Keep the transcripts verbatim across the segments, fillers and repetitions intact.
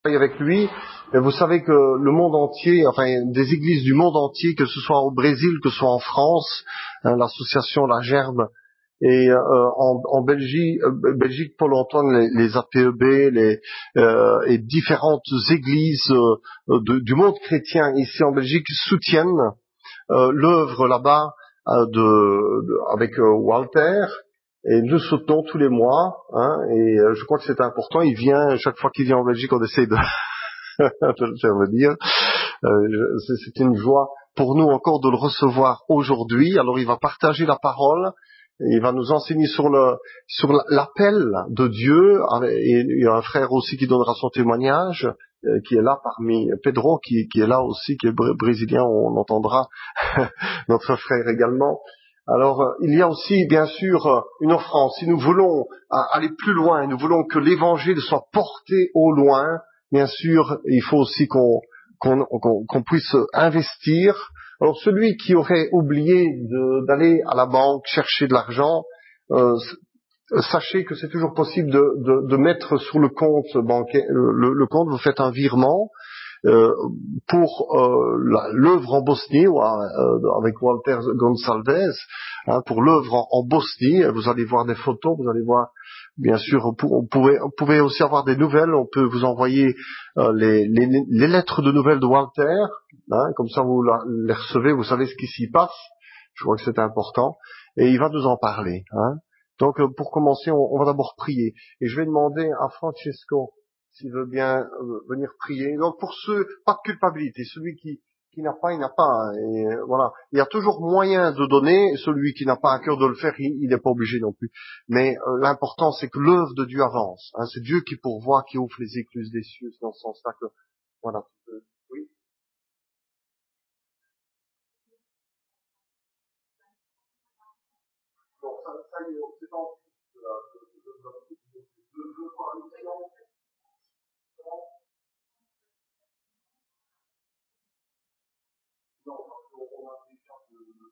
avec lui. Et vous savez que le monde entier, enfin des églises du monde entier, que ce soit au Brésil, que ce soit en France, hein, l'association La Gerbe, et euh, en, en Belgique, euh, Belgique Paul-Antoine, les, les A P E B, les, euh, et différentes églises euh, de, du monde chrétien ici en Belgique soutiennent euh, l'œuvre là-bas euh, de, de, avec euh, Walter. Et nous soutenons tous les mois, hein, et euh, je crois que c'est important. Il vient, chaque fois qu'il vient en Belgique, on essaie de, de le faire venir. Euh, c'est, c'est une joie pour nous encore de le recevoir aujourd'hui. Alors il va partager la parole, et il va nous enseigner sur le sur l'appel de Dieu. Et il y a un frère aussi qui donnera son témoignage, euh, qui est là parmi Pedro, qui, qui est là aussi, qui est br- brésilien. On entendra notre frère également. Alors, euh, il y a aussi, bien sûr, euh, une offrande. Si nous voulons euh, aller plus loin, nous voulons que l'évangile soit porté au loin, bien sûr, il faut aussi qu'on, qu'on, qu'on, qu'on puisse investir. Alors, celui qui aurait oublié de, d'aller à la banque chercher de l'argent, euh, sachez que c'est toujours possible de, de, de mettre sur le compte bancaire, le, le compte, vous faites un virement, Euh, pour euh, la, l'œuvre en Bosnie, ou, euh, avec Walter Gonçalves, hein, pour l'œuvre en, en Bosnie. Vous allez voir des photos, vous allez voir, bien sûr, on, on, pouvait, on pouvait aussi avoir des nouvelles. On peut vous envoyer euh, les, les, les lettres de nouvelles de Walter, hein, comme ça vous la, les recevez, vous savez ce qui s'y passe. Je crois que c'est important, et il va nous en parler. Hein. Donc, euh, pour commencer, on, on va d'abord prier, et je vais demander à Francesco s'il veut bien euh, venir prier. Donc pour ceux, pas de culpabilité. Celui qui, qui n'a pas, il n'a pas. Hein. Et euh, voilà, il y a toujours moyen de donner. Celui qui n'a pas à cœur de le faire, il n'est pas obligé non plus. Mais euh, l'important, c'est que l'œuvre de Dieu avance. Hein. C'est Dieu qui pourvoit, qui ouvre les écluses des cieux. C'est dans ce sens-là que, voilà. Euh, oui. Donc ça, ça y est, c'est en de la de, de, de, de, de, de coalition. Non, on a déjà de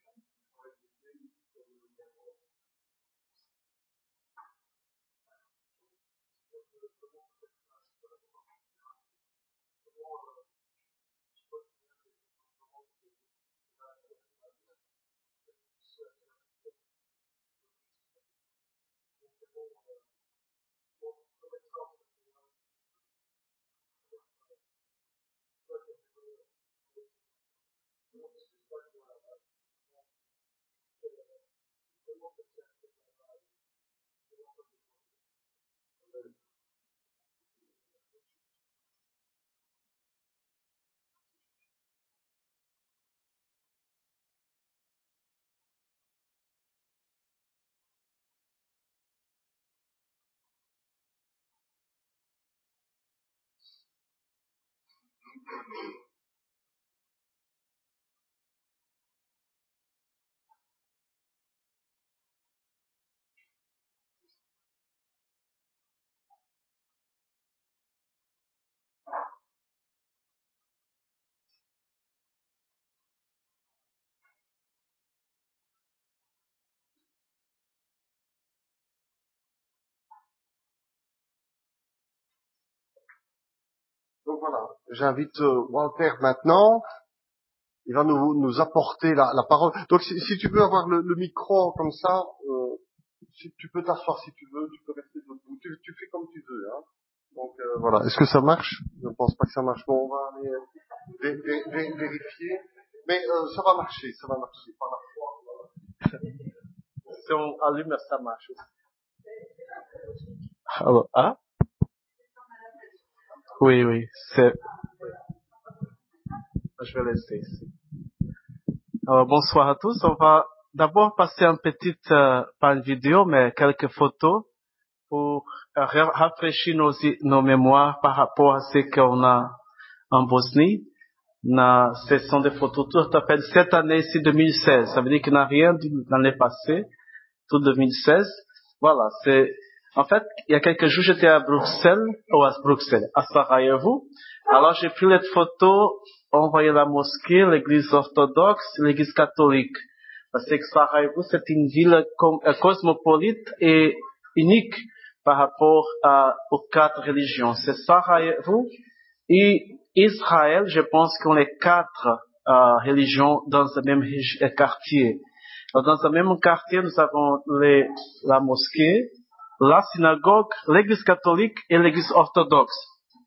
Donc voilà, j'invite euh, Walter maintenant. Il va nous, nous apporter la, la parole. Donc si, si tu veux avoir le, le micro comme ça, euh, si, tu peux t'asseoir si tu veux, tu peux rester debout. Tu, tu fais comme tu veux. Hein. Donc euh, voilà. Est-ce que ça marche? Je ne pense pas que ça marche. Bon, on va aller euh, vé, vé, vé, vérifier. Mais euh, ça va marcher, ça va marcher. Par la foi, voilà. Si on allume, ça marche. Alors, ah? Oui, oui, c'est... Je vais laisser ici. Alors, bonsoir à tous. On va d'abord passer une petite, euh, pas une vidéo, mais quelques photos pour euh, rafraîchir nos, nos mémoires par rapport à ce qu'on a en Bosnie. Na session de photos, tout appelle cette année, c'est deux mille seize. Ça veut dire qu'il n'y a rien de l'année passée, tout deux mille seize. Voilà, c'est, en fait, il y a quelques jours, j'étais à Bruxelles, ou à Bruxelles, à Sarajevo. Alors, j'ai pris les photos, envoyé à la mosquée, l'église orthodoxe, l'église catholique. Parce que Sarajevo, c'est une ville cosmopolite et unique. par rapport à, aux quatre religions. C'est Sarajevo et Israël, je pense qu'on est quatre euh, religions dans le même quartier. Alors, dans le même quartier, nous avons les, la mosquée, la synagogue, l'église catholique et l'église orthodoxe.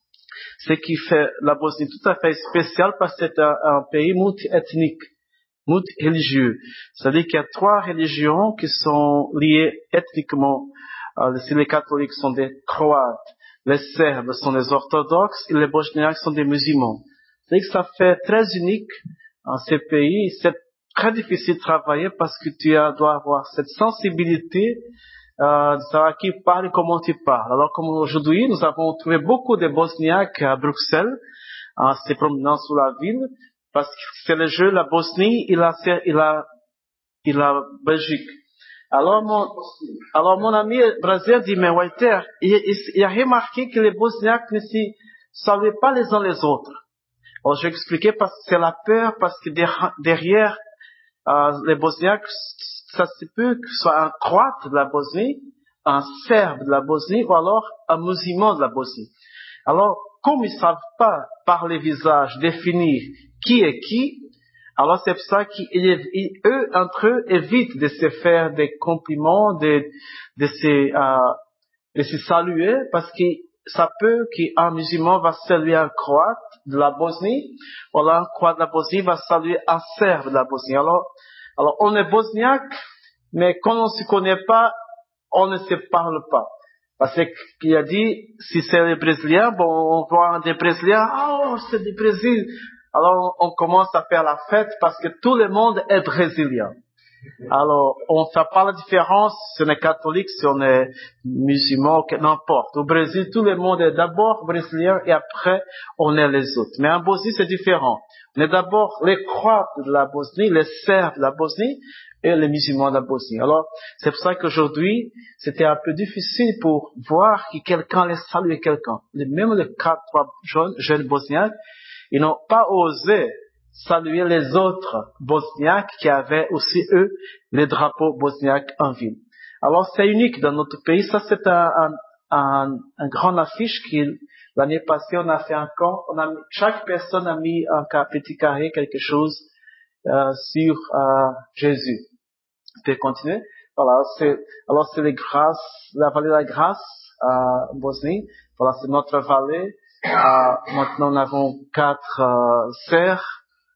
Ce qui fait la Bosnie tout à fait spéciale parce que c'est un, un pays multi-ethnique, multi-religieux. C'est-à-dire qu'il y a trois religions qui sont liées ethniquement. Euh, si les catholiques sont des croates, les serbes sont des orthodoxes et les bosniaques sont des musulmans. C'est-à-dire que ça fait très unique en ces pays. C'est très difficile de travailler parce que tu dois avoir cette sensibilité euh, de savoir qui parle et comment tu parles. Alors comme aujourd'hui, nous avons trouvé beaucoup de bosniaques à Bruxelles en se promenant sur la ville parce que c'est le jeu la Bosnie et la, et la, et la Belgique. Alors mon, alors mon ami brésilien dit, mais Walter, il, il, il a remarqué que les bosniaques ne se saluaient pas les uns les autres. Alors j'ai expliqué parce que c'est la peur, parce que derrière euh, les bosniaques, ça se peut que ce soit un croate de la Bosnie, un serbe de la Bosnie, ou alors un musulman de la Bosnie. Alors, comme ils ne savent pas par les visages définir qui est qui, alors c'est pour ça qu'eux, entre eux, évitent de se faire des compliments, de, de, se, euh, de se saluer, parce que ça peut qu'un musulman va saluer un croate de la Bosnie, ou alors un croate de la Bosnie va saluer un serbe de la Bosnie. Alors, alors on est bosniaque, mais quand on ne se connaît pas, on ne se parle pas. Parce qu'il a dit, si c'est les Brésiliens, bon, on voit des Brésiliens, oh, c'est du Brésil. Alors, on commence à faire la fête parce que tout le monde est brésilien. Alors, on ne fait pas la différence si on est catholique, si on est musulman, n'importe. Au Brésil, tout le monde est d'abord brésilien et après, on est les autres. Mais en Bosnie, c'est différent. On est d'abord les croates de la Bosnie, les serbes de la Bosnie et les musulmans de la Bosnie. Alors, c'est pour ça qu'aujourd'hui, c'était un peu difficile pour voir que quelqu'un allait saluer quelqu'un. Même les quatre, trois jeunes, jeunes bosniaques, ils n'ont pas osé saluer les autres bosniaques qui avaient aussi, eux, les drapeaux bosniaques en ville. Alors, c'est unique dans notre pays. Ça, c'est un, un, un, un grand affiche qui, l'année passée, on a fait un camp. On a mis, chaque personne a mis un petit carré, quelque chose, euh, sur euh, Jésus. Tu peux continuer? Voilà, c'est, alors c'est les grâces, la vallée de la grâce, en Bosnie. Voilà, c'est notre vallée. Euh, maintenant, nous avons quatre euh, serres.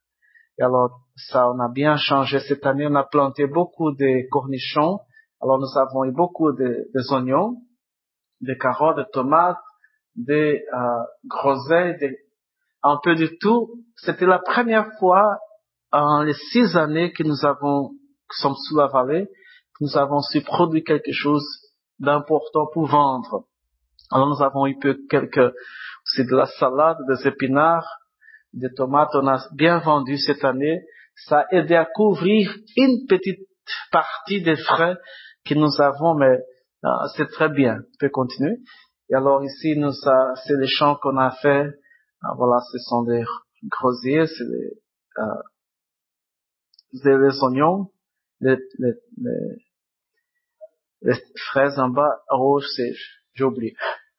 Et alors, ça, on a bien changé cette année. On a planté beaucoup de cornichons. Alors, nous avons eu beaucoup de, des oignons, des carottes, des tomates, des euh, groseilles, des, un peu de tout. C'était la première fois en les six années que nous avons, que sommes sous la vallée, que nous avons su produire quelque chose d'important pour vendre. Alors, nous avons eu quelques, c'est de la salade, des épinards, des tomates, on a bien vendu cette année. Ça a aidé à couvrir une petite partie des frais que nous avons, mais euh, c'est très bien. Tu peux continuer. Et alors ici, nous, ça, c'est les champs qu'on a fait. Euh, voilà, ce sont des grosiers, c'est les, euh, c'est les oignons, les, les, les, les fraises en bas, rouge, c'est, j'ai oublié.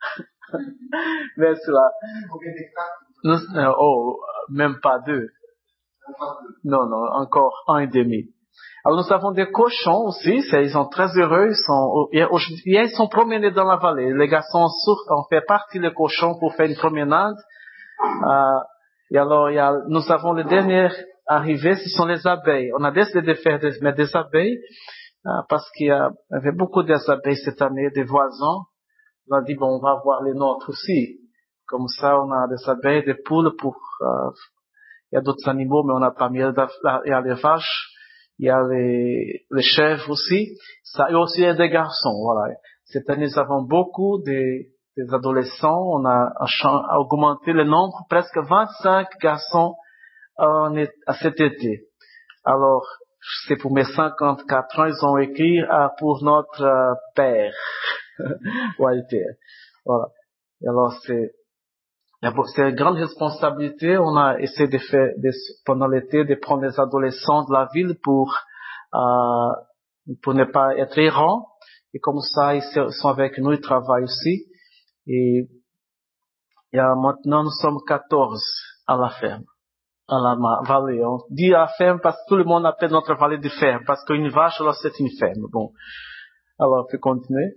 Mais cela, nous, euh, oh, même pas deux. Non, non, encore un et demi. Alors nous avons des cochons aussi, ils sont très heureux, ils sont, aujourd'hui, ils sont promenés dans la vallée. Les garçons ont fait partie des cochons pour faire une promenade. Euh, et alors, il y a, nous avons les derniers arrivés, ce sont les abeilles. On a décidé de faire des, mais des abeilles, euh, parce qu'il y avait beaucoup d'abeilles cette année, des voisins. On a dit, bon, on va voir les nôtres aussi. Comme ça, on a des abeilles, des poules pour, euh, il y a d'autres animaux, mais on n'a pas mis, il y a les vaches, il y a les, les chèvres aussi. Ça, et aussi il y a des garçons, voilà. Cette année, nous avons beaucoup des, des adolescents. On a, a augmenté le nombre, presque vingt-cinq garçons en, à cet été. Alors, c'est pour mes cinquante-quatre ans, ils ont écrit euh, pour notre euh, père, Walter. Voilà. Et alors, c'est, c'est une grande responsabilité. On a essayé de faire, de, pendant l'été, de prendre les adolescents de la ville pour, euh, pour ne pas être errants. Et comme ça, ils sont avec nous, ils travaillent aussi. Et, et maintenant, nous sommes quatorze à la ferme, à la vallée. On dit à la ferme parce que tout le monde appelle notre vallée de ferme, parce qu'une vache, alors c'est une ferme. Bon, alors, on peut continuer.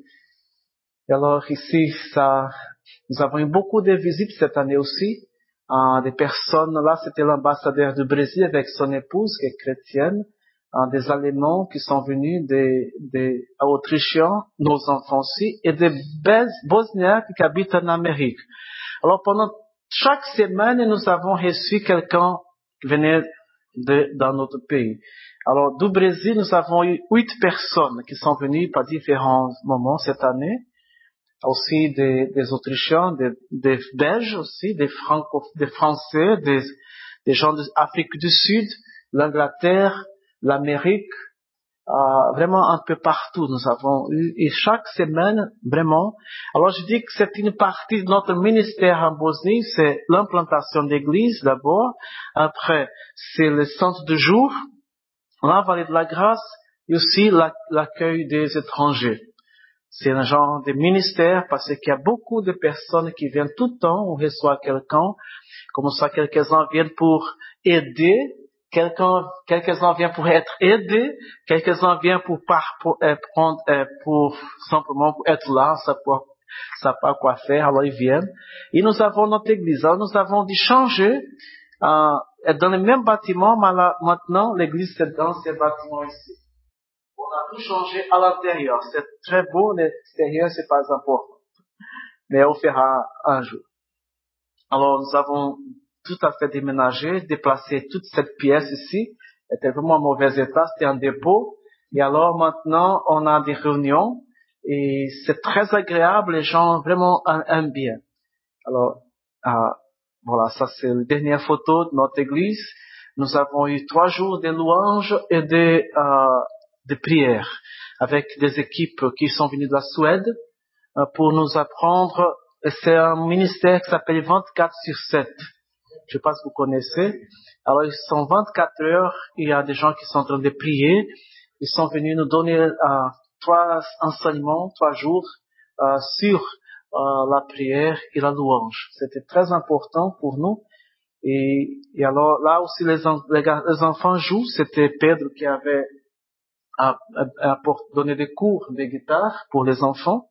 Et alors, ici, ça, nous avons eu beaucoup de visites cette année aussi. Euh, des personnes, là, c'était l'ambassadeur du Brésil avec son épouse, qui est chrétienne. Euh, des Allemands qui sont venus, des, des Autrichiens, nos enfants aussi, et des Bosniaques qui habitent en Amérique. Alors, pendant chaque semaine, nous avons reçu quelqu'un qui venait de, dans notre pays. Alors, du Brésil, nous avons eu huit personnes qui sont venues par différents moments cette année. Aussi des, des Autrichiens, des, des Belges aussi, des, Franco, des Français, des, des gens d'Afrique du Sud, l'Angleterre, l'Amérique, euh, vraiment un peu partout nous avons eu, et chaque semaine, vraiment. Alors je dis que c'est une partie de notre ministère en Bosnie, c'est l'implantation d'églises d'abord, après c'est le centre de jour, la vallée de la grâce, et aussi la, l'accueil des étrangers. C'est un genre de ministère parce qu'il y a beaucoup de personnes qui viennent tout le temps, on reçoit quelqu'un, comme ça quelques-uns viennent pour aider, quelqu'un, quelques-uns viennent pour être aidés, quelques-uns viennent pour, par, pour, euh, prendre, euh, pour simplement pour être là, ça pas, ça pas quoi faire, alors ils viennent. Et nous avons notre église, alors nous avons dû changer, euh, dans le même bâtiment, mais là, maintenant l'église c'est dans ce bâtiment ici. On a tout changé à l'intérieur. C'est très beau, l'extérieur, c'est pas important. Mais on fera un jour. Alors, nous avons tout à fait déménagé, déplacé toute cette pièce ici. Elle était vraiment en mauvais état, c'était un dépôt. Et alors, maintenant, on a des réunions. Et c'est très agréable, les gens vraiment aiment bien. Alors, euh, voilà, ça c'est la dernière photo de notre église. Nous avons eu trois jours de louanges et de, euh, de prières avec des équipes qui sont venues de la Suède euh, pour nous apprendre. C'est un ministère qui s'appelle vingt-quatre sur sept. Je ne sais pas si vous connaissez. Alors, ils sont vingt-quatre heures. Il y a des gens qui sont en train de prier. Ils sont venus nous donner euh, trois enseignements, trois jours euh, sur euh, la prière et la louange. C'était très important pour nous. Et, et alors, là aussi, les, les, les enfants jouent. C'était Pedro qui avait à, à, à donner des cours de guitare pour les enfants.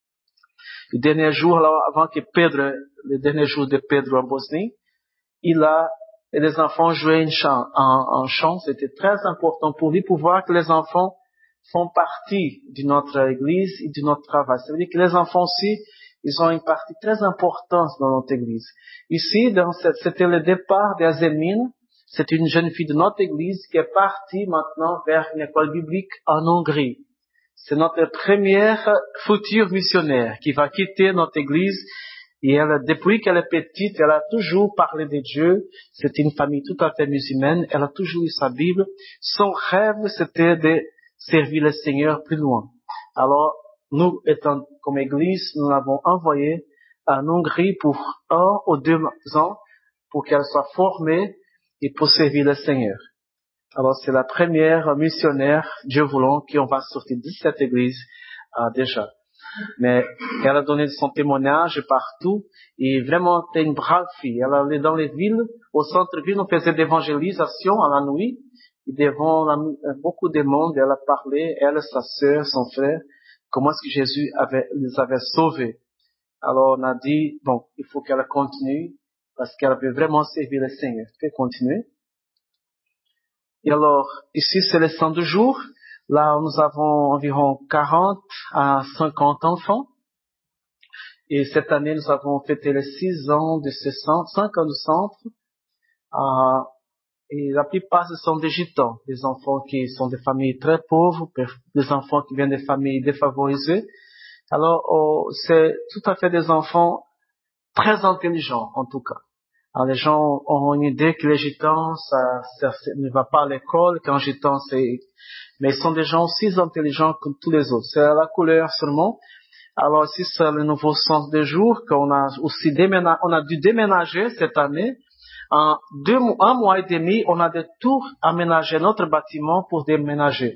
Le dernier jour, alors, avant que Pedro, le dernier jour de Pedro en Bosnie, il a, et les enfants jouaient un chant, un, un chant. C'était très important pour lui pour voir que les enfants font partie de notre église et de notre travail. Ça veut dire que les enfants aussi, ils ont une partie très importante dans notre église. Ici, dans cette, c'était le départ d'Azemine. C'est une jeune fille de notre église qui est partie maintenant vers une école biblique en Hongrie. C'est notre première future missionnaire qui va quitter notre église. Et elle, depuis qu'elle est petite, elle a toujours parlé de Dieu. C'est une famille tout à fait musulmane. Elle a toujours lu sa Bible. Son rêve, c'était de servir le Seigneur plus loin. Alors, nous, étant comme église, nous l'avons envoyée en Hongrie pour un ou deux ans pour qu'elle soit formée et pour servir le Seigneur. Alors, c'est la première missionnaire, Dieu voulant, qu'on va sortir de cette église euh, déjà. Mais elle a donné son témoignage partout et vraiment, c'était une brave fille. Elle allait dans les villes, au centre-ville, on faisait d'évangélisation à la nuit. Et devant la, beaucoup de monde, elle a parlé, elle, sa sœur, son frère, comment est-ce que Jésus avait, les avait sauvés. Alors on a dit, bon, il faut qu'elle continue parce qu'elle veut vraiment servir le Seigneur. Tu peux continuer. Et alors, ici c'est le centre de jour. Là, nous avons environ quarante à cinquante enfants. Et cette année, nous avons fêté les six ans de ce centre, cinq ans de centre. Euh, et la plupart, ce sont des gitans, des enfants qui sont des familles très pauvres, des enfants qui viennent des familles défavorisées. Alors, oh, c'est tout à fait des enfants très intelligents, en tout cas. Alors, les gens ont une idée que les gitans, ça, ça, ça ne va pas à l'école, qu'un gitan, c'est... Mais ils sont des gens aussi intelligents que tous les autres. C'est la couleur seulement. Alors, ici, c'est le nouveau centre de jour qu'on a aussi déménagé, on a dû déménager cette année. En deux, un mois et demi, on a de tout aménagé notre bâtiment pour déménager.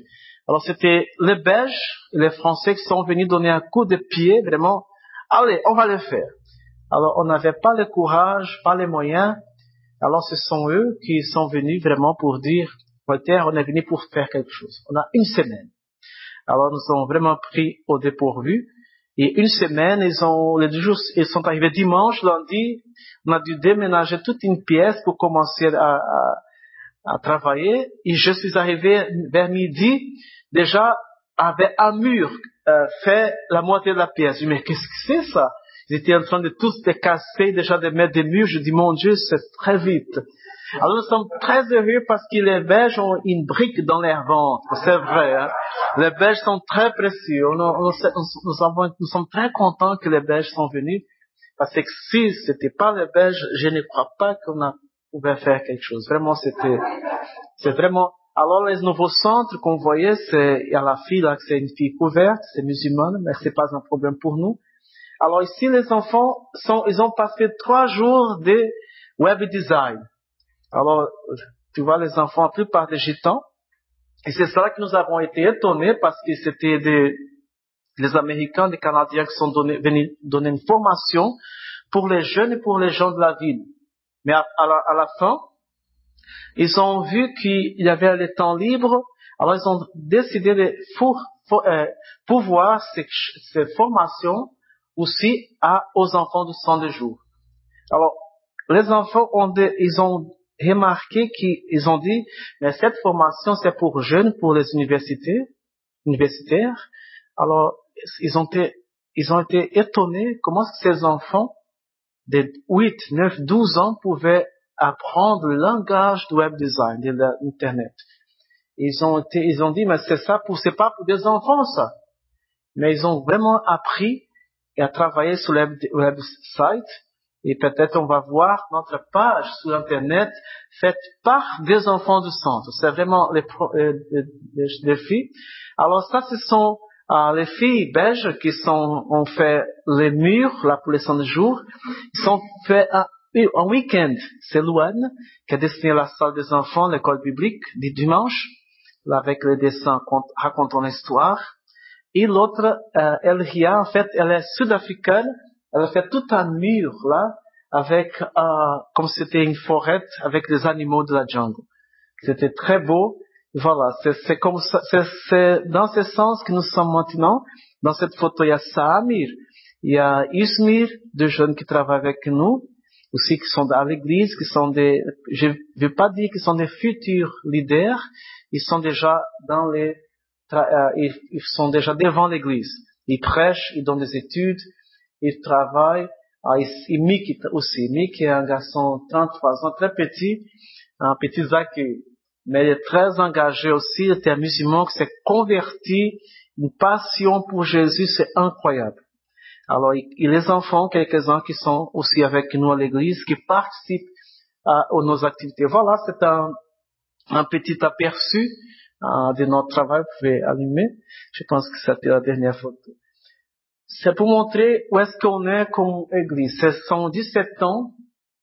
Alors c'était les Belges, les Français qui sont venus donner un coup de pied, vraiment, allez, on va le faire. Alors on n'avait pas le courage, pas les moyens, alors ce sont eux qui sont venus vraiment pour dire, Voltaire, on est venu pour faire quelque chose. On a une semaine. Alors nous avons vraiment pris au dépourvu. Et une semaine, ils ont, les deux jours, ils sont arrivés dimanche, lundi, on a dû déménager toute une pièce pour commencer à, à, à travailler. Et je suis arrivé vers midi, déjà avec un mur euh, fait la moitié de la pièce. Je dis, mais qu'est-ce que c'est ça? Ils étaient en train de tous les casser, déjà de mettre des murs. Je dis, mon Dieu, c'est très vite. Alors nous sommes très heureux parce que les Belges ont une brique dans leur ventre, c'est vrai. Hein? Les Belges sont très précieux. Nous, nous, nous, nous, avons, nous sommes très contents que les Belges sont venus parce que si c'était pas les Belges, je ne crois pas qu'on a pouvait faire quelque chose. Vraiment, c'était, c'est vraiment. Alors les nouveaux centres qu'on voyait, c'est il y a la fille là, c'est une fille couverte, c'est musulmane, mais c'est pas un problème pour nous. Alors ici, les enfants sont, ils ont passé trois jours de web design. Alors, tu vois, les enfants, la plupart des gitans, et c'est ça que nous avons été étonnés parce que c'était des, les Américains, des Canadiens qui sont donnés, venus donner une formation pour les jeunes et pour les gens de la ville. Mais à, à, la, à la fin, ils ont vu qu'il y avait le temps libre, alors ils ont décidé de pour, pour, euh, pouvoir ces, ces formations aussi à, aux enfants de cent deux jours. Alors, les enfants ont des, ils ont remarqué qu'ils ont dit, mais cette formation c'est pour jeunes, pour les universités, universitaires. Alors, ils ont été, ils ont été étonnés comment ces enfants de huit, neuf, douze ans pouvaient apprendre le langage du web design, de l'internet. Ils ont été, ils ont dit, mais c'est ça pour, c'est pas pour des enfants ça. Mais ils ont vraiment appris et à travailler sur le website. Et peut-être on va voir notre page sur Internet faite par des enfants du centre. C'est vraiment les, les, les, les filles. Alors ça, ce sont euh, les filles belges qui sont, ont fait les murs là pour les cent jours. Ils ont fait un, un week-end. C'est Louane qui a dessiné la salle des enfants, l'école biblique du dimanche, là avec les dessins racontant l'histoire. Et l'autre, euh, Elria, en fait, elle est sud-africaine. Elle a fait tout un mur là, avec, euh, comme c'était une forêt, avec des animaux de la jungle. C'était très beau. Voilà, c'est, c'est comme ça, c'est, c'est dans ce sens que nous sommes maintenant. Dans cette photo, il y a Samir, il y a Ismir, deux jeunes qui travaillent avec nous, aussi qui sont à l'église, qui sont des, je ne veux pas dire qu'ils sont des futurs leaders, ils sont déjà dans les, tra- euh, ils, ils sont déjà devant l'église. Ils prêchent, ils donnent des études, ils travaillent. Ah, et, et Mick aussi. Mick est un garçon de trente-trois ans, très petit, un petit accueil. Mais il est très engagé aussi, il était un musulman qui s'est converti, une passion pour Jésus, c'est incroyable. Alors, et, et les enfants, quelques-uns qui sont aussi avec nous à l'église, qui participent à, à nos activités. Voilà, c'est un, un petit aperçu uh, de notre travail. Vous pouvez allumer. Je pense que c'était la dernière photo. C'est pour montrer où est-ce qu'on est comme église. Ce sont dix-sept ans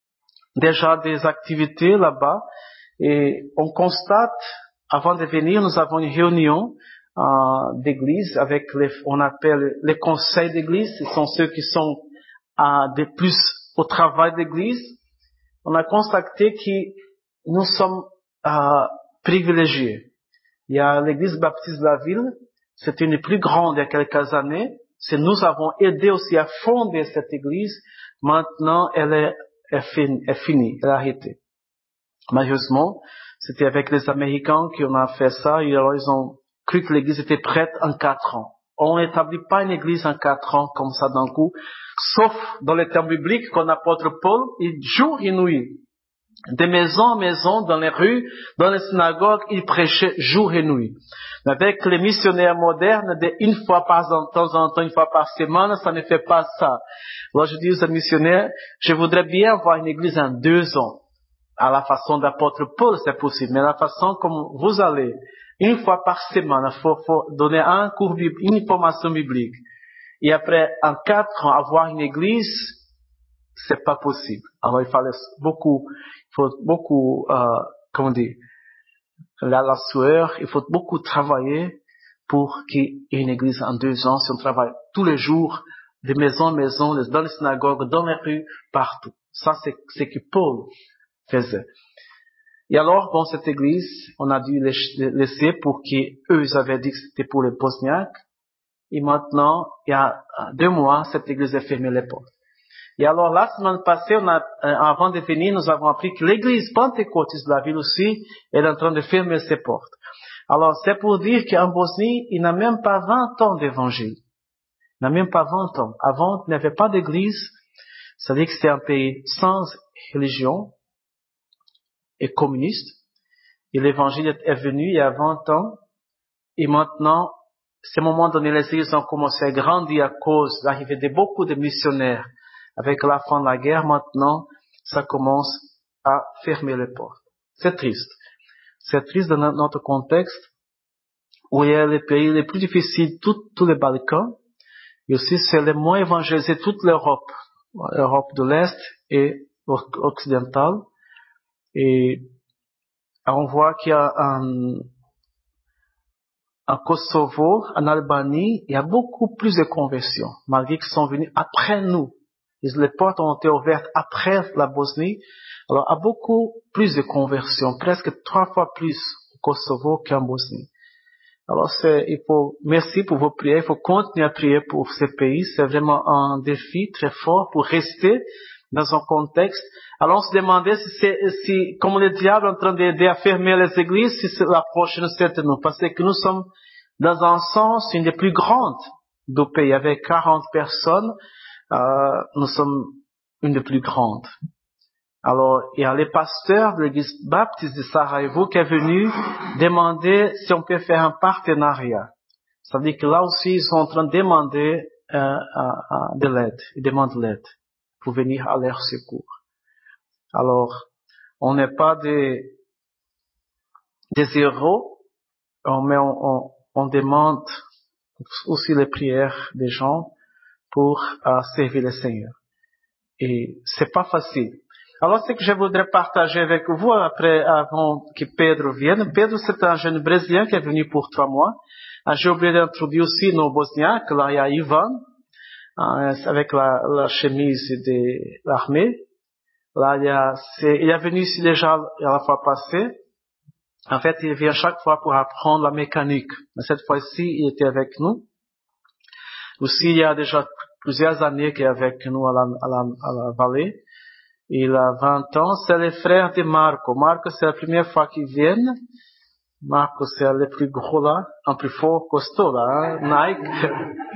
déjà des activités là-bas et on constate, avant de venir, nous avons une réunion euh, d'église avec les, on appelle les conseils d'église. Ce sont ceux qui sont euh, de plus au travail d'église. On a constaté que nous sommes euh, privilégiés. Il y a l'église baptiste de la ville, c'était une plus grande il y a quelques années. C'est nous avons aidé aussi à fonder cette église. Maintenant, elle est, est, finie, est finie, elle est arrêtée. Malheureusement, c'était avec les Américains qu'on a fait ça. Et alors, ils ont cru que l'église était prête en quatre ans. On n'établit pas une église en quatre ans comme ça d'un coup, sauf dans les termes bibliques qu'on apôtre Paul, il jour et nuit. De maison en maison, dans les rues, dans les synagogues, il prêchait jour et nuit. Mais avec les missionnaires modernes, de une fois par temps en temps, une fois par semaine, ça ne fait pas ça. Alors je dis aux missionnaires, je voudrais bien voir une église en deux ans. À la façon d'apôtre Paul, c'est possible, mais la façon comme vous allez, une fois par semaine, il faut, faut donner un cours biblique, une formation biblique. Et après, en quatre ans, avoir une église, c'est pas possible. Alors il fallait beaucoup, il faut beaucoup, euh, comment dire, la, la sueur, il faut beaucoup travailler. pour qu'il y ait une église en deux ans si on travaille tous les jours, de maison en maison, dans les synagogues, dans les rues, partout. Ça, c'est ce que Paul faisait. Et alors, bon, cette église, on a dû les laisser pour qu'eux, ils avaient dit que c'était pour les Bosniaques. Et maintenant, il y a deux mois, cette église a fermé les portes. Et alors, la semaine passée, on a, avant de venir, nous avons appris que l'église pentecôtiste de la ville aussi est en train de fermer ses portes. Alors, c'est pour dire qu'en Bosnie, il n'a même pas vingt ans d'évangile. Il n'a même pas vingt ans. Avant, il n'y avait pas d'église. C'est-à-dire que c'était un pays sans religion et communiste. Et l'évangile est venu il y a vingt ans. Et maintenant, c'est au moment donné, les églises ont commencé à grandir à cause de l'arrivée de beaucoup de missionnaires. Avec la fin de la guerre, maintenant, ça commence à fermer les portes. C'est triste. C'est triste dans notre contexte où il y a les pays les plus difficiles, tous les Balkans, et aussi c'est les moins évangélisés, toute l'Europe, l'Europe de l'Est et occidentale. Et on voit qu'il y a un, en Kosovo, en Albanie, il y a beaucoup plus de conversions, malgré qu'ils sont venus après nous. Les portes ont été ouvertes après la Bosnie. Alors, il y a beaucoup plus de conversions, presque trois fois plus au Kosovo qu'en Bosnie. Alors, c'est, il faut, merci pour vos prières. Il faut continuer à prier pour ces pays. C'est vraiment un défi très fort pour rester dans un contexte. Alors, on se demandait si c'est, si, comme le diable est en train d'aider à fermer les églises, si c'est la prochaine c'est nous. Parce que nous sommes, dans un sens, une des plus grandes du pays. Avec quarante personnes, euh, nous sommes une des plus grandes. Alors, il y a le pasteur de l'église baptiste de Sarajevo qui est venu demander si on peut faire un partenariat. C'est-à-dire que là aussi, ils sont en train de demander euh, euh, de l'aide. Ils demandent de l'aide pour venir à leur secours. Alors, on n'est pas des, des héros, mais on, on, on demande aussi les prières des gens pour euh, servir le Seigneur. Et c'est pas facile. Alors, ce que je voudrais partager avec vous, après, avant que Pedro vienne. Pedro, c'est un jeune Brésilien qui est venu pour trois mois. J'ai oublié d'introduire aussi nos Bosniaques. Là, il y a Ivan, avec la, la chemise de l'armée. Là, il y a, c'est, il est venu ici déjà la fois passée. En fait, il vient chaque fois pour apprendre la mécanique. Mais cette fois-ci, il était avec nous. Aussi, il y a déjà plusieurs années qu'il est avec nous à la, à la, à la vallée. Il a vingt ans. C'est le frère de Marco. Marco, c'est la première fois qu'il vient. Marco, c'est le plus gros là, un plus fort, costaud là, hein? Nike.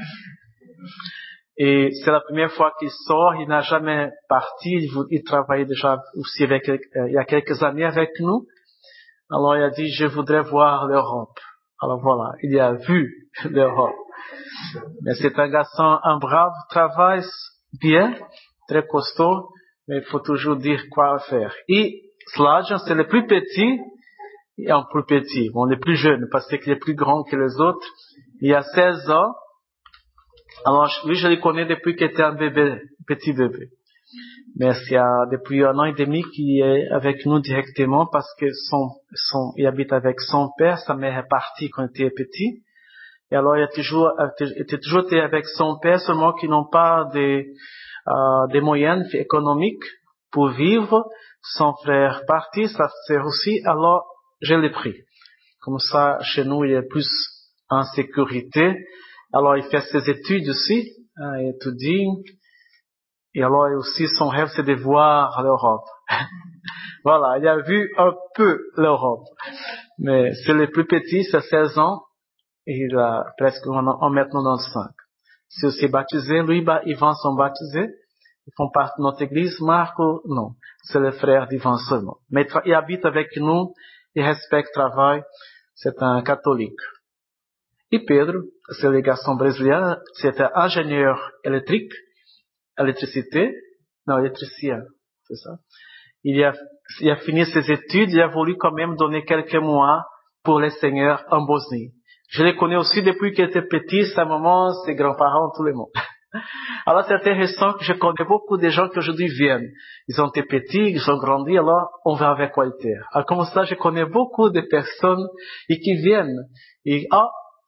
Et c'est la première fois qu'il sort. Il n'a jamais parti. Il, il travaillait déjà aussi avec, euh, il y a quelques années avec nous. Alors il a dit, je voudrais voir l'Europe. Alors voilà, il a vu l'Europe. Mais c'est un garçon, un brave, travaille bien, très costaud, mais il faut toujours dire quoi faire. Et Slađan, c'est le plus petit, et un plus petit, bon, le plus jeune, parce qu'il est plus grand que les autres. Il a seize ans. Alors lui, je le connais depuis qu'il était un bébé, petit bébé. Mais c'est depuis un an et demi qu'il est avec nous directement parce que son, son, il habite avec son père, sa mère est partie quand il était petit. Et alors il a toujours, il a toujours été avec son père, seulement qu'ils n'ont pas des, euh, des moyens économiques pour vivre. Son frère parti, ça sert aussi, alors je l'ai pris. Comme ça, chez nous, il est plus en sécurité. Alors il fait ses études aussi, hein, il étudie. Et alors aussi, son rêve, c'est de voir l'Europe. Voilà, il a vu un peu l'Europe. Mais c'est le plus petit, c'est seize ans. Et il a presque un mètre quatre-vingt-quinze. Si aussi baptisé, lui, Ivan sont baptisés. Ils font partie de notre église. Marco, non. C'est le frère d'Ivan seulement. Mais il habite avec nous. Il respecte le travail. C'est un catholique. Et Pedro, c'est le garçon brésilien. C'est un ingénieur électrique. Électricité, non, électricien, c'est ça. Il a, il a fini ses études, il a voulu quand même donner quelques mois pour le Seigneur en Bosnie. Je le connais aussi depuis qu'il était petit, sa maman, ses grands-parents, tout le monde. Alors c'est intéressant que je connais beaucoup de gens qui aujourd'hui viennent. Ils ont été petits, ils ont grandi, alors on va avec quoi ils étaient. Alors comme ça, je connais beaucoup de personnes et qui viennent. Et, ah,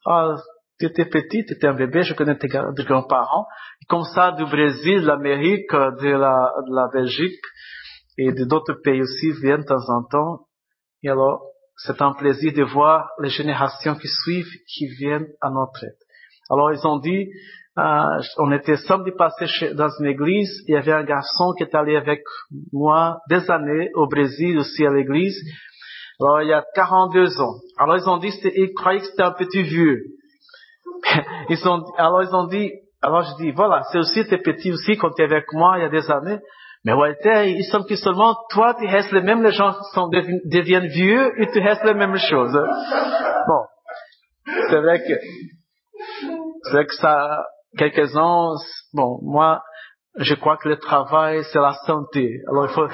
ah, tu étais petit, tu étais un bébé, je connais tes grands-parents. Et comme ça, du Brésil, de l'Amérique, de la, de la Belgique et de d'autres pays aussi viennent de temps en temps. Et alors, c'est un plaisir de voir les générations qui suivent, qui viennent à notre aide. Alors, ils ont dit, euh, on était samedi passé chez, dans une église, il y avait un garçon qui est allé avec moi des années au Brésil aussi à l'église. Alors, il y a quarante-deux ans. Alors, ils ont dit, ils croyaient que c'était un petit vieux. Ils ont, alors, ils ont dit, alors je dis, voilà, c'est aussi, t'es petit aussi quand tu es avec moi il y a des années. Mais Walter, il semble que seulement toi, tu restes les mêmes, les gens sont, deviennent vieux et tu restes les mêmes choses. Bon. C'est vrai que, c'est vrai que ça, quelques-uns, bon, moi, je crois que le travail, c'est la santé. Alors, il faut,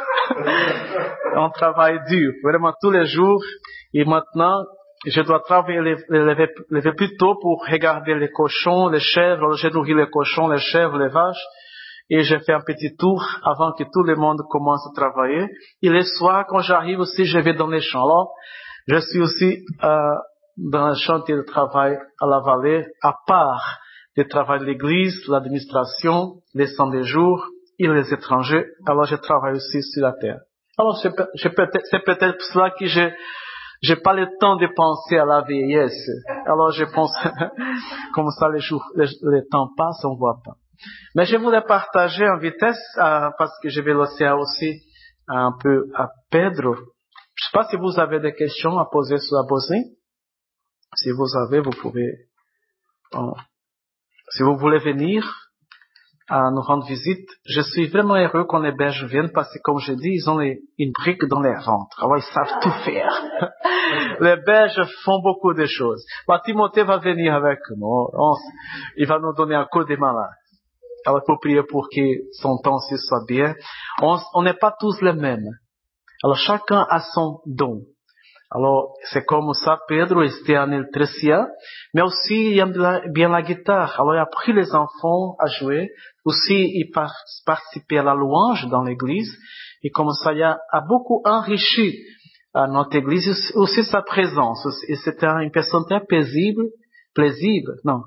on travaille dur, vraiment tous les jours. Et maintenant, je dois travailler, lever, lever plus tôt pour regarder les cochons, les chèvres. Alors, j'ai nourri les cochons, les chèvres, les vaches. Et je fais un petit tour avant que tout le monde commence à travailler. Et le soir, quand j'arrive aussi, je vais dans les champs. Alors, je suis aussi euh, dans le chantier de travail à la vallée, à part le travail de l'église, l'administration, les cent des jours et les étrangers. Alors, je travaille aussi sur la terre. Alors, je, je peut c'est peut-être pour cela que je j'ai pas le temps de penser à la vieillesse. Alors, je pense, comme ça, les jours, les, les temps passent, on voit pas. Mais je voulais partager en vitesse, euh, parce que je vais laisser aussi un peu à Pedro. Je ne sais pas si vous avez des questions à poser sur la Bosnie. Si vous avez, vous pouvez, euh, si vous voulez venir à nous rendre visite. Je suis vraiment heureux quand les Belges viennent parce que, comme je dis, ils ont les, une brique dans les ventres. Alors, ils savent tout faire. Les Belges font beaucoup de choses. Bah, Timothée va venir avec nous. On, il va nous donner un coup de malade. Alors, il faut prier pour que son temps aussi soit bien. On n'est pas tous les mêmes. Alors, chacun a son don. Alors, c'est comme ça, Pedro était un électricien, mais aussi il aime bien la guitare. Alors, il a pris les enfants à jouer. Aussi, il participait à la louange dans l'église. Et comme ça, il a, a beaucoup enrichi à notre église, aussi sa présence. Et c'était une personne très paisible, paisible, non.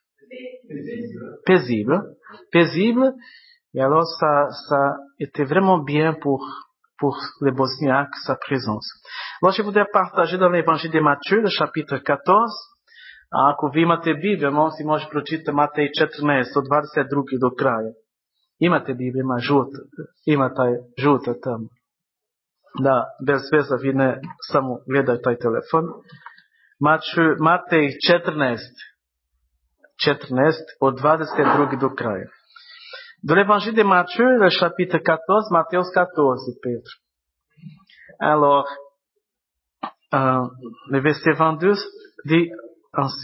Paisible. Paisible. Et alors, ça, ça était vraiment bien pour, pour les Bosniaques, sa présence. Alors, je voudrais partager dans l'évangile de Matthieu, le chapitre quatorze. Ako vi imate Bibliju, molim si može pročitati Matej četrnaest, od dvadeset dva do kraja. Imate Bibliju, ima žuta, ima taj žuta tamo. Da, bez veze, vi ne samo gledaj taj telefon. Maču, Matej četrnaest, četrnaest, od dvadeset dva do kraja. De l'évangile de Matthieu, le chapitre quatorze, Matthieu quatorze, Pedro. Alors, euh, le verset vingt-deux dit ainsi.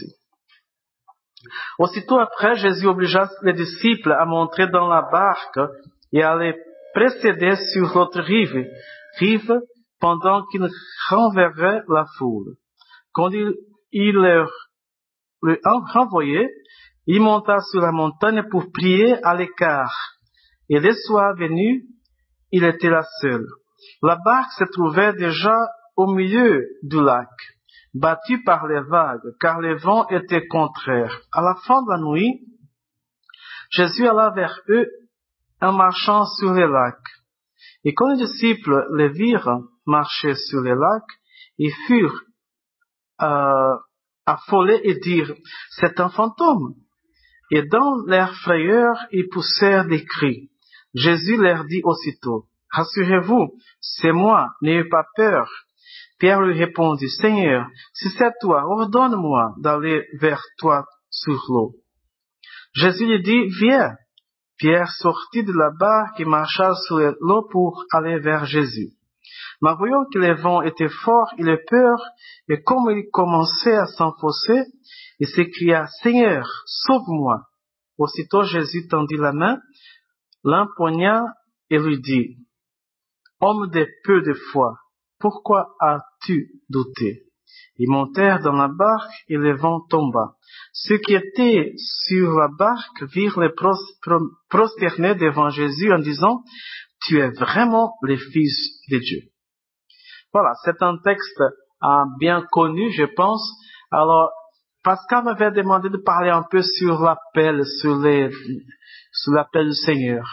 Aussitôt après, Jésus obligea les disciples à monter dans la barque et à les précéder sur l'autre rive, rive pendant qu'il renverrait la foule. Quand il, il leur, leur renvoyait, il monta sur la montagne pour prier à l'écart. Et le soir venu, il était là seul. La barque se trouvait déjà au milieu du lac, battue par les vagues, car le vent était contraire. À la fin de la nuit, Jésus alla vers eux en marchant sur le lac. Et quand les disciples le virent marcher sur le lac, ils furent euh, affolés et dirent, c'est un fantôme. Et dans leur frayeur, ils poussèrent des cris. Jésus leur dit aussitôt, rassurez-vous, c'est moi, n'ayez pas peur. Pierre lui répondit, Seigneur, si c'est toi, ordonne-moi d'aller vers toi sur l'eau. Jésus lui dit, viens. Pierre sortit de la barque et marcha sur l'eau pour aller vers Jésus. Mais voyant que le vent était fort, il eut peur, et comme il commençait à s'enfoncer, il s'écria, Seigneur, sauve-moi. Aussitôt Jésus tendit la main, l'empoigna et lui dit, homme de peu de foi, pourquoi as-tu douté? Ils montèrent dans la barque et le vent tomba. Ceux qui étaient sur la barque virent les prosterner devant Jésus en disant, tu es vraiment le Fils de Dieu. Voilà, c'est un texte euh, bien connu, je pense. Alors, Pascal m'avait demandé de parler un peu sur l'appel, sur les, sur l'appel du Seigneur.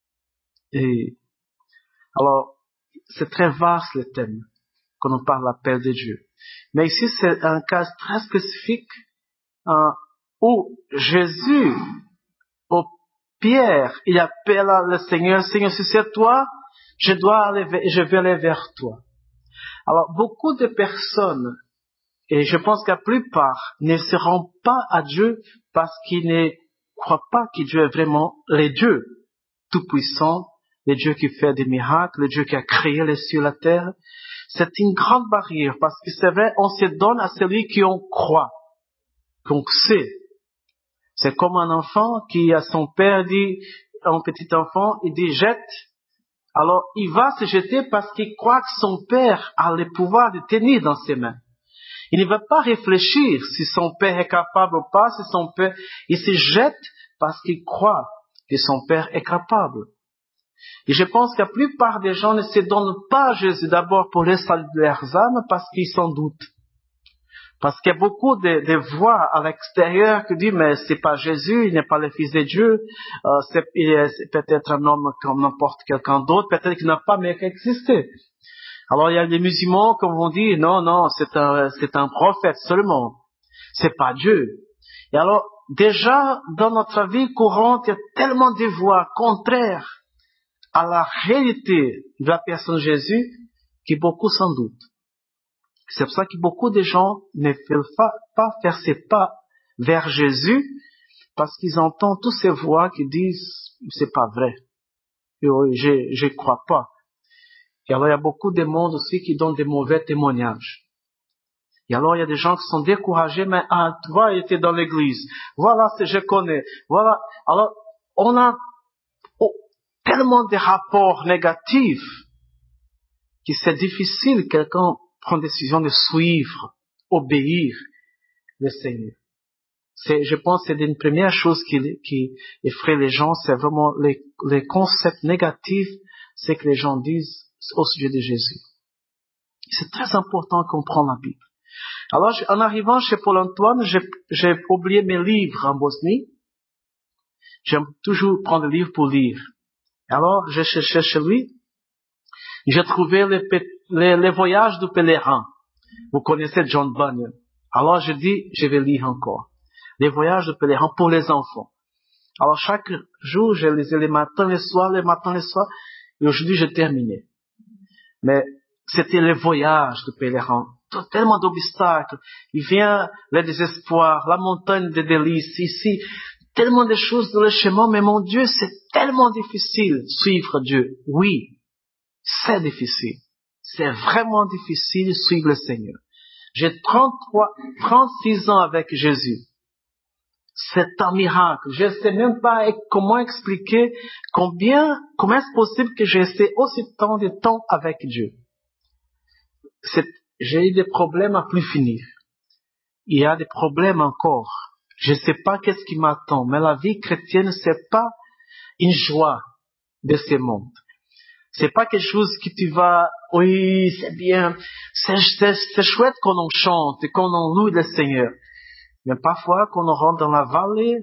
Et, alors, c'est très vaste le thème, quand on parle de l'appel de Dieu. Mais ici, c'est un cas très spécifique, hein, où Jésus, au Pierre, il appelle le Seigneur, Seigneur, si c'est toi, je dois aller, je vais aller vers toi. Alors, beaucoup de personnes, et je pense que la plupart, ne se rendent pas à Dieu parce qu'ils ne croient pas que Dieu est vraiment le Dieu tout-puissant, le Dieu qui fait des miracles, le Dieu qui a créé les cieux et la terre. C'est une grande barrière parce que c'est vrai, on se donne à celui qui on croit, qu'on sait. C'est comme un enfant qui à son père dit, un petit enfant, il dit jette. Alors il va se jeter parce qu'il croit que son père a le pouvoir de tenir dans ses mains. Il ne va pas réfléchir si son père est capable ou pas, si son père, il se jette parce qu'il croit que son père est capable. Et je pense que la plupart des gens ne se donnent pas à Jésus d'abord pour le salut de leurs âmes parce qu'ils s'en doutent. Parce qu'il y a beaucoup de, de voix à l'extérieur qui disent, mais c'est pas Jésus, il n'est pas le Fils de Dieu, euh, c'est, il est, c'est peut-être un homme comme n'importe quelqu'un d'autre, peut-être qu'il n'a pas même existé. Alors il y a des musulmans qui vont dire, non, non, c'est un, c'est un prophète seulement, c'est pas Dieu. Et alors, déjà, dans notre vie courante, il y a tellement de voix contraires à la réalité de la personne de Jésus que beaucoup s'en doutent. C'est pour ça que beaucoup de gens ne veulent pas, pas faire ces pas vers Jésus parce qu'ils entendent toutes ces voix qui disent c'est pas vrai. Et je, je crois pas. Et alors il y a beaucoup de monde aussi qui donnent des mauvais témoignages. Et alors il y a des gens qui sont découragés, mais ah, tu vois, il était dans l'église. Voilà, c'est, je connais. Voilà. Alors, on a oh, tellement de rapports négatifs que c'est difficile quelqu'un prendre décision de suivre, obéir le Seigneur. C'est, je pense que c'est une première chose qui, qui effraie les gens, c'est vraiment les, les concepts négatifs, c'est que les gens disent au sujet de Jésus. C'est très important qu'on prenne la Bible. Alors, en arrivant chez Paul-Antoine, j'ai, j'ai oublié mes livres en Bosnie. J'aime toujours prendre des livres pour lire. Alors, j'ai cherché chez lui. J'ai trouvé les, les, les voyages du pèlerin. Vous connaissez John Bunyan. Alors, je dis, je vais lire encore. Les voyages du pèlerin pour les enfants. Alors, chaque jour, je lisais les matins, les soirs, les matins, les soirs. Et aujourd'hui, j'ai terminé. Mais c'était le voyage du pèlerin. Tellement d'obstacles. Il vient le désespoir, la montagne des délices, ici. Tellement de choses dans le chemin. Mais mon Dieu, c'est tellement difficile suivre Dieu. Oui, c'est difficile. C'est vraiment difficile de suivre le Seigneur. J'ai trente-trois, trente-six ans avec Jésus. C'est un miracle. Je ne sais même pas comment expliquer combien, comment est-ce possible que j'ai resté aussi tant de temps avec Dieu. C'est, j'ai eu des problèmes à plus finir. Il y a des problèmes encore. Je ne sais pas qu'est-ce qui m'attend, mais la vie chrétienne, c'est pas une joie de ce monde. C'est pas quelque chose que tu vas, oui, c'est bien, c'est, c'est, c'est chouette qu'on en chante et qu'on en loue le Seigneur. Mais parfois, quand on rentre dans la vallée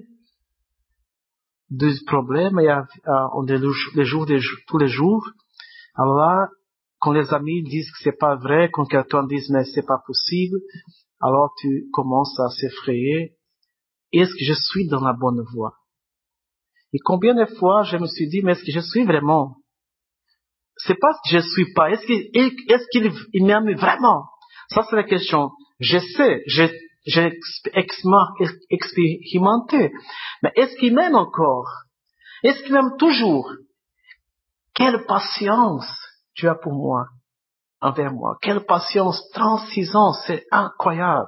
des problèmes, il y a, on est les jours, des, tous les jours, alors là, quand les amis disent que c'est pas vrai, quand quelqu'un dit mais c'est pas possible, alors tu commences à s'effrayer. Est-ce que je suis dans la bonne voie? Et combien de fois je me suis dit, mais est-ce que je suis vraiment? C'est pas que je suis pas. Est-ce qu'il, est-ce qu'il il m'aime vraiment? Ça, c'est la question. Je sais, j'ai, j'ai expérimenté. Mais est-ce qu'il m'aime encore? Est-ce qu'il m'aime toujours? Quelle patience tu as pour moi, envers moi. Quelle patience, trente-six ans, c'est incroyable.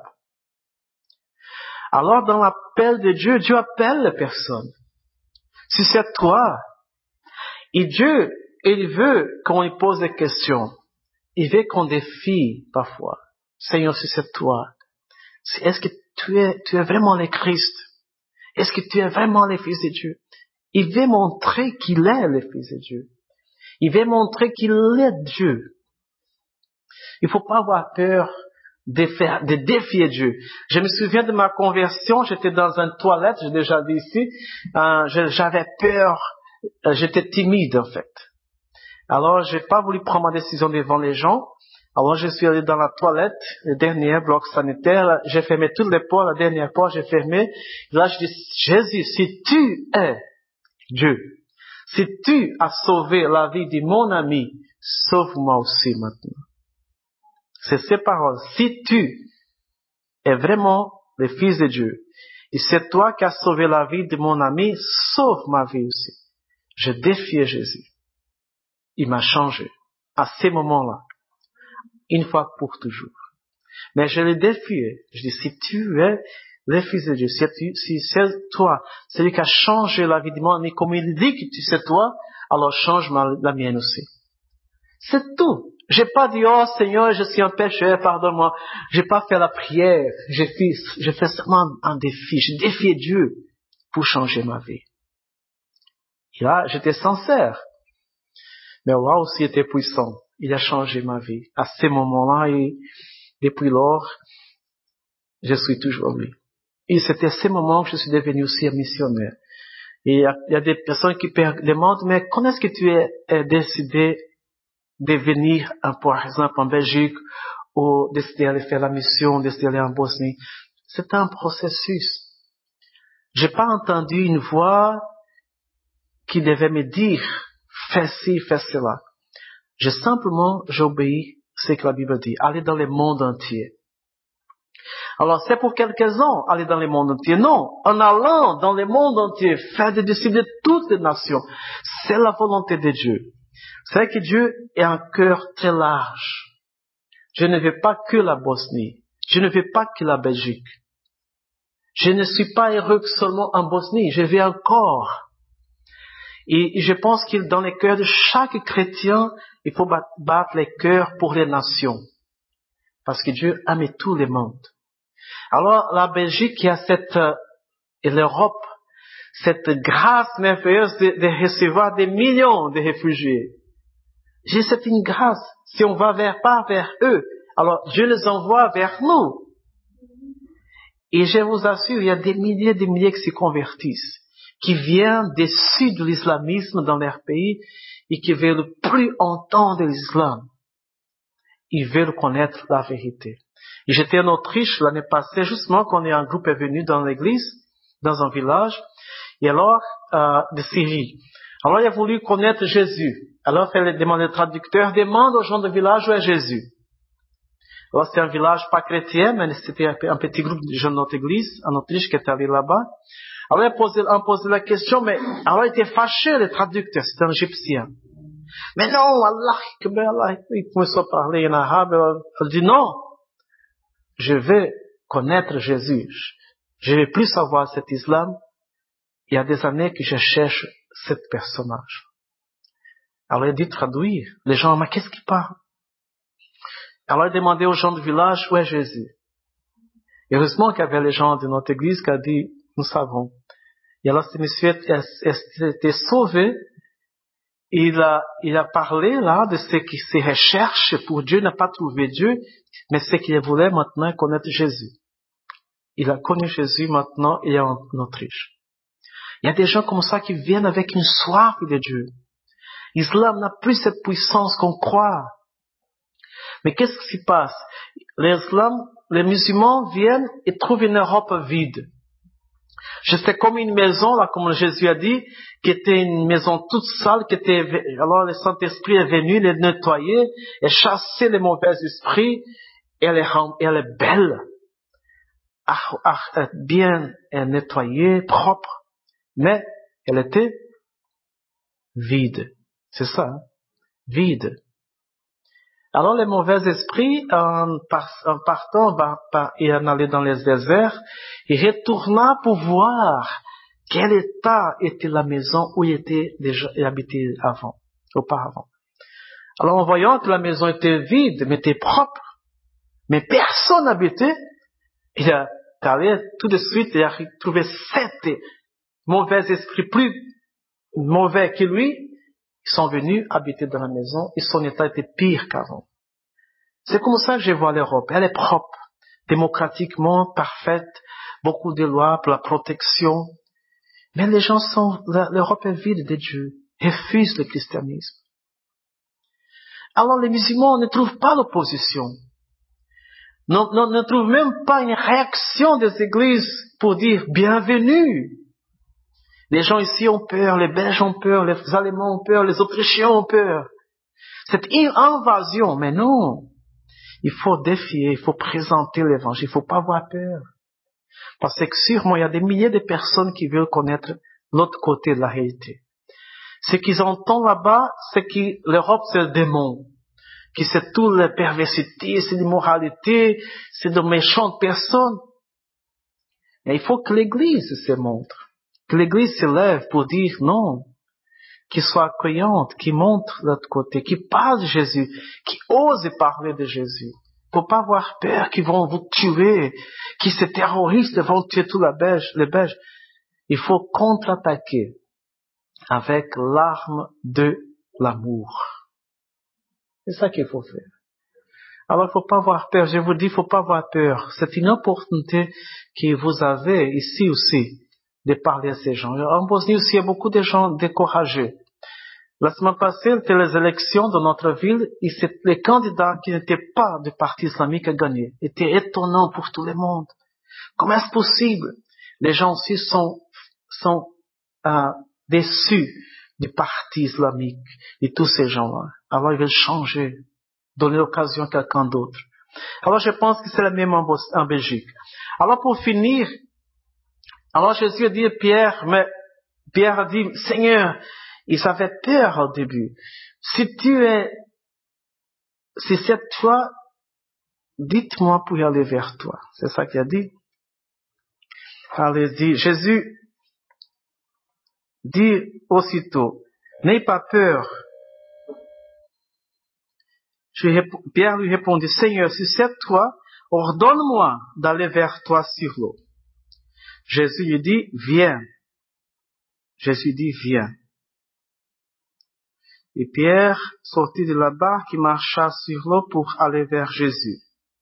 Alors, dans l'appel de Dieu, Dieu appelle les personnes. Si c'est toi, et Dieu, il veut qu'on lui pose des questions. Il veut qu'on défie parfois. Seigneur, si c'est toi, est-ce que tu es, tu es vraiment le Christ? Est-ce que tu es vraiment le Fils de Dieu? Il veut montrer qu'il est le Fils de Dieu. Il veut montrer qu'il est Dieu. Il ne faut pas avoir peur de, faire, de défier Dieu. Je me souviens de ma conversion, j'étais dans une toilette, j'ai déjà dit ici, euh, j'avais peur, euh, j'étais timide en fait. Alors, j'ai pas voulu prendre ma décision devant les gens. Alors, je suis allé dans la toilette, le dernier bloc sanitaire, j'ai fermé toutes les portes, la dernière porte, j'ai fermé. Là, je dis, Jésus, si tu es Dieu, si tu as sauvé la vie de mon ami, sauve-moi aussi maintenant. C'est ces paroles. Si tu es vraiment le Fils de Dieu, et c'est toi qui as sauvé la vie de mon ami, sauve ma vie aussi. Je défiais Jésus. Il m'a changé. À ces moments-là. Une fois pour toujours. Mais je le défiais. Je dis, si tu es le Fils de Dieu, si, tu, si c'est toi, celui qui a changé la vie de mon ami, comme il dit que tu sais toi, alors change ma, la mienne aussi. C'est tout. J'ai pas dit, oh Seigneur, je suis un pécheur, pardonne-moi. J'ai pas fait la prière. J'ai fait, j'ai fait seulement un défi. J'ai défié Dieu pour changer ma vie. Et là, j'étais sincère. Mais Allah aussi était puissant. Il a changé ma vie. À ce moment-là, et depuis lors, je suis toujours lui. Et c'était à ce moment que je suis devenu aussi un missionnaire. Et il y a, il y a des personnes qui demandent, mais comment est-ce que tu es, es décidé de venir, par exemple, en Belgique, ou décider d'aller faire la mission, décider d'aller en Bosnie? C'est un processus. J'ai pas entendu une voix qui devait me dire, fais ci, fais cela. J'ai simplement, j'obéis ce que la Bible dit. Aller dans le monde entier. Alors, c'est pour quelques-uns, aller dans le monde entier. Non, en allant dans le monde entier, faire des disciples de toutes les nations. C'est la volonté de Dieu. Vous savez que Dieu a un cœur très large. Je ne veux pas que la Bosnie. Je ne veux pas que la Belgique. Je ne suis pas heureux seulement en Bosnie. Je veux encore. Et je pense que dans les cœurs de chaque chrétien, il faut battre les cœurs pour les nations. Parce que Dieu aime tout le monde. Alors, la Belgique qui a cette, euh, et l'Europe, cette grâce merveilleuse de, de recevoir des millions de réfugiés. J'ai c'est une grâce. Si on va vers, pas vers eux, alors Dieu les envoie vers nous. Et je vous assure, il y a des milliers et des milliers qui se convertissent, qui viennent déçus de l'islamisme dans leur pays et qui veulent plus entendre l'islam. Ils veulent connaître la vérité. Et j'étais en Autriche l'année passée, justement quand un groupe est venu dans l'église, dans un village, et alors, euh, de Syrie. Alors il a voulu connaître Jésus. Alors il a demandé au traducteur, demande aux gens du village où est Jésus. Alors c'était un village pas chrétien, mais c'était un petit groupe de gens de notre église, en Autriche, qui était allé là-bas. Alors il a posé, a posé la question, mais alors il était fâché, le traducteur, c'était un égyptien. Mais non, Allah, Allah, il commençait à parler en arabe, il dit non, je veux connaître Jésus, je ne veux plus savoir cet islam, il y a des années que je cherche ce personnage. Alors il a dit traduire, les gens, mais qu'est-ce qu'il parle? Alors il a demandé aux gens du village, où est Jésus? Et heureusement qu'il y avait les gens de notre église qui ont dit, nous savons. Et alors ce monsieur a été sauvé. Il a, il a parlé là de ce qui se recherche pour Dieu, n'a pas trouvé Dieu, mais ce qu'il voulait maintenant connaître Jésus. Il a connu Jésus maintenant et en Autriche. Il y a des gens comme ça qui viennent avec une soif de Dieu. L'islam n'a plus cette puissance qu'on croit. Mais qu'est-ce qui se passe? L'islam, les musulmans viennent et trouvent une Europe vide. C'était comme une maison, là, comme Jésus a dit, qui était une maison toute sale, qui était, alors le Saint-Esprit est venu les nettoyer et chasser les mauvais esprits, et elle est, elle est belle, bien nettoyée, propre, mais elle était vide. C'est ça, hein? Vide. Alors les mauvais esprits, en, en partant et en allant dans les déserts, il retourna pour voir quel état était la maison où il était déjà habité avant, auparavant. Alors en voyant que la maison était vide, mais était propre, mais personne n'habitait, il a allé tout de suite, il a trouvé sept mauvais esprits plus mauvais que lui. Ils sont venus habiter dans la maison et son état était pire qu'avant. C'est comme ça que je vois l'Europe. Elle est propre, démocratiquement parfaite, beaucoup de lois pour la protection. Mais les gens sont, l'Europe est vide de Dieu, refuse le christianisme. Alors les musulmans ne trouvent pas l'opposition. Ne, ne, ne trouvent même pas une réaction des églises pour dire bienvenue. Les gens ici ont peur, les Belges ont peur, les Allemands ont peur, les Autrichiens ont peur. C'est une invasion, mais non. Il faut défier, il faut présenter l'évangile, il ne faut pas avoir peur. Parce que sûrement, il y a des milliers de personnes qui veulent connaître l'autre côté de la réalité. Ce qu'ils entendent là-bas, c'est que l'Europe, c'est le démon. Que c'est toute la perversité, c'est l'immoralité, c'est de méchantes personnes. Mais il faut que l'Église se montre. Que l'Église se lève pour dire non. Qu'il soit accueillante, qui montre l'autre côté, qui parle de Jésus, qui ose parler de Jésus. Il ne faut pas avoir peur qu'ils vont vous tuer, que ces terroristes vont tuer tous les Belges. Il faut contre-attaquer avec l'arme de l'amour. C'est ça qu'il faut faire. Alors il ne faut pas avoir peur. Je vous dis, il ne faut pas avoir peur. C'est une opportunité que vous avez ici aussi de parler à ces gens. En Bosnie aussi, il y a beaucoup de gens découragés. La semaine passée, c'était les élections de notre ville et c'est les candidats qui n'étaient pas du parti islamique à gagner. C'était étonnant pour tout le monde. Comment est-ce possible? Les gens aussi sont, sont euh, déçus du parti islamique et tous ces gens-là. Alors ils veulent changer, donner l'occasion à quelqu'un d'autre. Alors je pense que c'est la même en, en Belgique. Alors pour finir, alors Jésus a dit à Pierre, mais Pierre a dit, Seigneur, ils avaient peur au début. Si tu es, si c'est toi, dites-moi pour y aller vers toi. C'est ça qu'il a dit. Alors il dit, Jésus dit aussitôt, n'aie pas peur. Je, Pierre lui répondit, Seigneur, si c'est toi, ordonne-moi d'aller vers toi sur l'eau. Jésus lui dit, viens. Jésus dit, viens. Et Pierre sortit de la barque et marcha sur l'eau pour aller vers Jésus.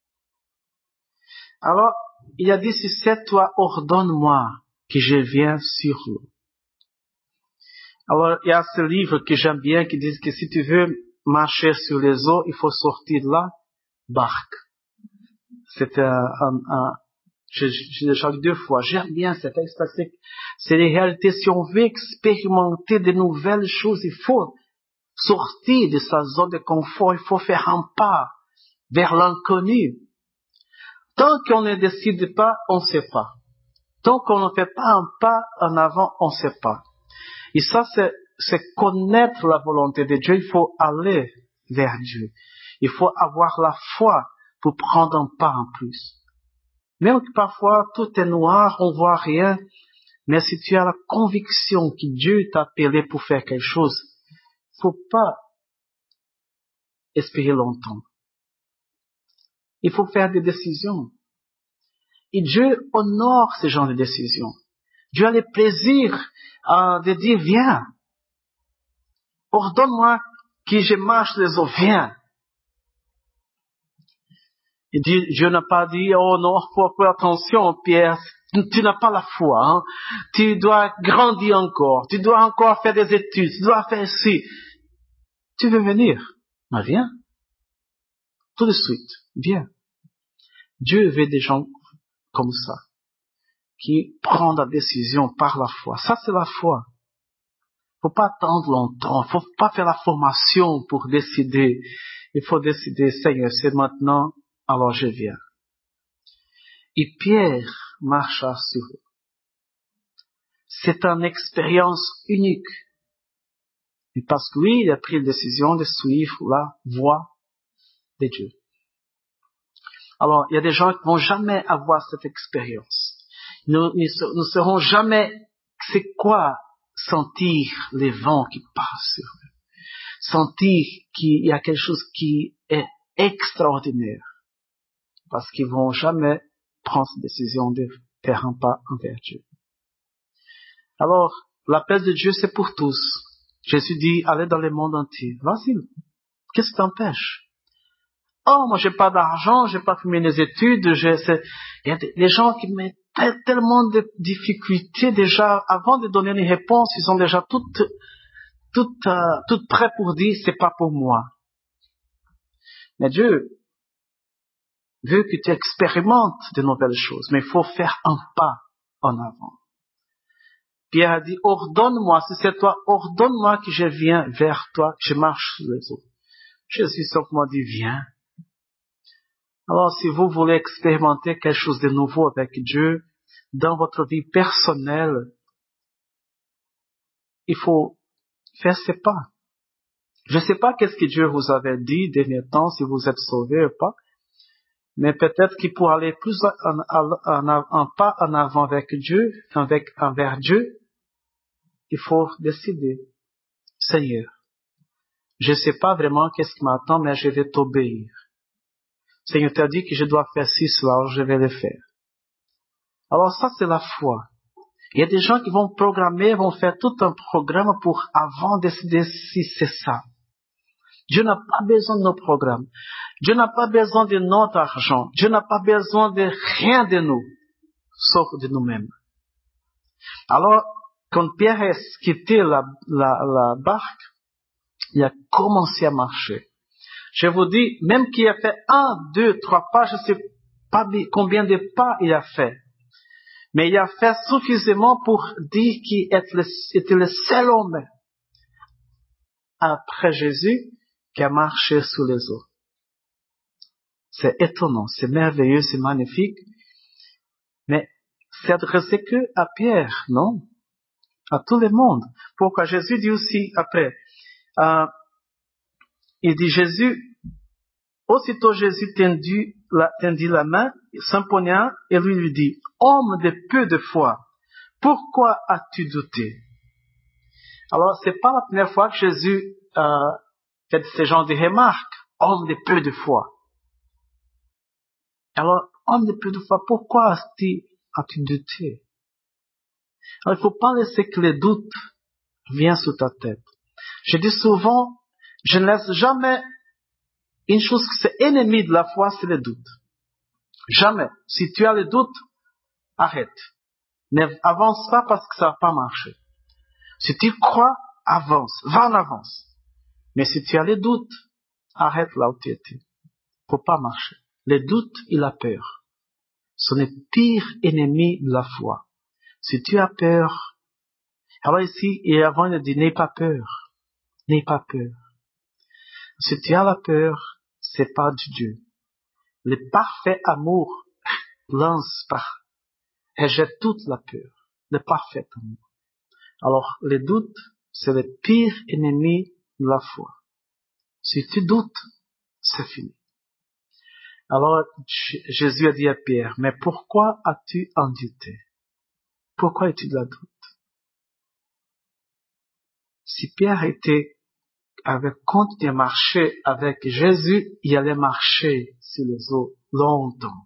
Alors, il a dit, si c'est toi, ordonne-moi que je vienne sur l'eau. Alors, il y a ce livre que j'aime bien qui dit que si tu veux marcher sur les eaux, il faut sortir de la barque. C'est un, un, un j'ai, j'ai déjà lu deux fois. J'aime bien cette expression. C'est les réalités. Si on veut expérimenter de nouvelles choses, il faut sortir de sa zone de confort. Il faut faire un pas vers l'inconnu. Tant qu'on ne décide pas, on ne sait pas. Tant qu'on ne fait pas un pas en avant, on ne sait pas. Et ça, c'est, c'est connaître la volonté de Dieu. Il faut aller vers Dieu. Il faut avoir la foi pour prendre un pas en plus. Même que parfois tout est noir, on voit rien. Mais si tu as la conviction que Dieu t'a appelé pour faire quelque chose, il ne faut pas espérer longtemps. Il faut faire des décisions. Et Dieu honore ce genre de décisions. Dieu a le plaisir euh, de dire, viens. Ordonne-moi que je marche les eaux, viens. Et Dieu n'a pas dit, oh non, faut faire attention, Pierre, tu n'as pas la foi, hein. Tu dois grandir encore, tu dois encore faire des études, tu dois faire ci. Tu veux venir? Mais viens. Tout de suite, viens. Dieu veut des gens comme ça, qui prennent la décision par la foi. Ça, c'est la foi. Faut pas attendre longtemps, faut pas faire la formation pour décider. Il faut décider, Seigneur, c'est maintenant, alors je viens. Et Pierre marcha sur l'eau. C'est une expérience unique. Et parce que lui, il a pris la décision de suivre la voie de Dieu. Alors, il y a des gens qui vont jamais avoir cette expérience. Nous ne saurons jamais c'est quoi sentir les vents qui passent sur eux. Sentir qu'il y a quelque chose qui est extraordinaire. Parce qu'ils vont jamais prendre cette décision de faire un pas envers Dieu. Alors, l'appel de Dieu, c'est pour tous. Jésus dit, allez dans le monde entier. Vas-y. Qu'est-ce qui t'empêche? oh, moi, j'ai pas d'argent, j'ai pas fait mes études, j'ai, c'est... il y a des, des gens qui mettent tellement de difficultés déjà, avant de donner une réponse, ils sont déjà toutes, toutes, euh, toutes prêts pour dire, c'est pas pour moi. Mais Dieu veut que tu expérimentes de nouvelles choses, mais il faut faire un pas en avant. Pierre a dit, ordonne-moi, si c'est toi, ordonne-moi que je viens vers toi, que je marche sur les eaux. Jésus simplement dit, viens. Alors, si vous voulez expérimenter quelque chose de nouveau avec Dieu, dans votre vie personnelle, il faut faire ces pas. Je ne sais pas qu'est-ce que Dieu vous avait dit dernier temps, si vous êtes sauvé ou pas, mais peut-être qu'il pour aller plus en, en, en, en pas en avant avec Dieu, avec, envers Dieu, il faut décider, Seigneur, je ne sais pas vraiment qu'est-ce qui m'attend, mais je vais t'obéir. Seigneur, tu as dit que je dois faire ci, cela, alors je vais le faire. Alors ça, c'est la foi. Il y a des gens qui vont programmer, vont faire tout un programme pour avant décider si c'est ça. Dieu n'a pas besoin de nos programmes. Dieu n'a pas besoin de notre argent. Dieu n'a pas besoin de rien de nous, sauf de nous-mêmes. Alors, quand Pierre a quitté la, la, la barque, il a commencé à marcher. Je vous dis, même qu'il a fait un, deux, trois pas, je ne sais pas combien de pas il a fait. Mais il a fait suffisamment pour dire qu'il était le seul homme après Jésus qui a marché sous les eaux. C'est étonnant, c'est merveilleux, c'est magnifique. Mais c'est adressé que à Pierre, non? À tout le monde. Pourquoi Jésus dit aussi après, euh, il dit Jésus, aussitôt Jésus tendit la, tendit la main, s'empoigna et lui lui dit, homme de peu de foi, pourquoi as-tu douté? Alors, c'est pas la première fois que Jésus euh, fait ce genre de remarques, homme de peu de foi. Alors, homme de peu de foi, pourquoi as-tu, as-tu douté? Alors, il ne faut pas laisser que les doutes viennent sur ta tête. Je dis souvent, je ne laisse jamais une chose qui c'est ennemi de la foi, c'est le doute. Jamais. Si tu as le doute, arrête. N'avance pas parce que ça va pas marcher. Si tu crois, avance. Va en avance. Mais si tu as le doute, arrête là où tu étais. Faut pas marcher. Le doute et la peur sont les pires ennemis de la foi. Si tu as peur, alors ici, et avant il dit, n'aie pas peur. N'aie pas peur. Si tu as la peur, c'est pas de Dieu. Le parfait amour lance par, rejette toute la peur. Le parfait amour. Alors, le doute, c'est le pire ennemi de la foi. Si tu doutes, c'est fini. Alors, Jésus a dit à Pierre, mais pourquoi as-tu en douté? Pourquoi as-tu de la doute? Si Pierre était, avait continué à marcher avec Jésus, il allait marcher sur les eaux longtemps.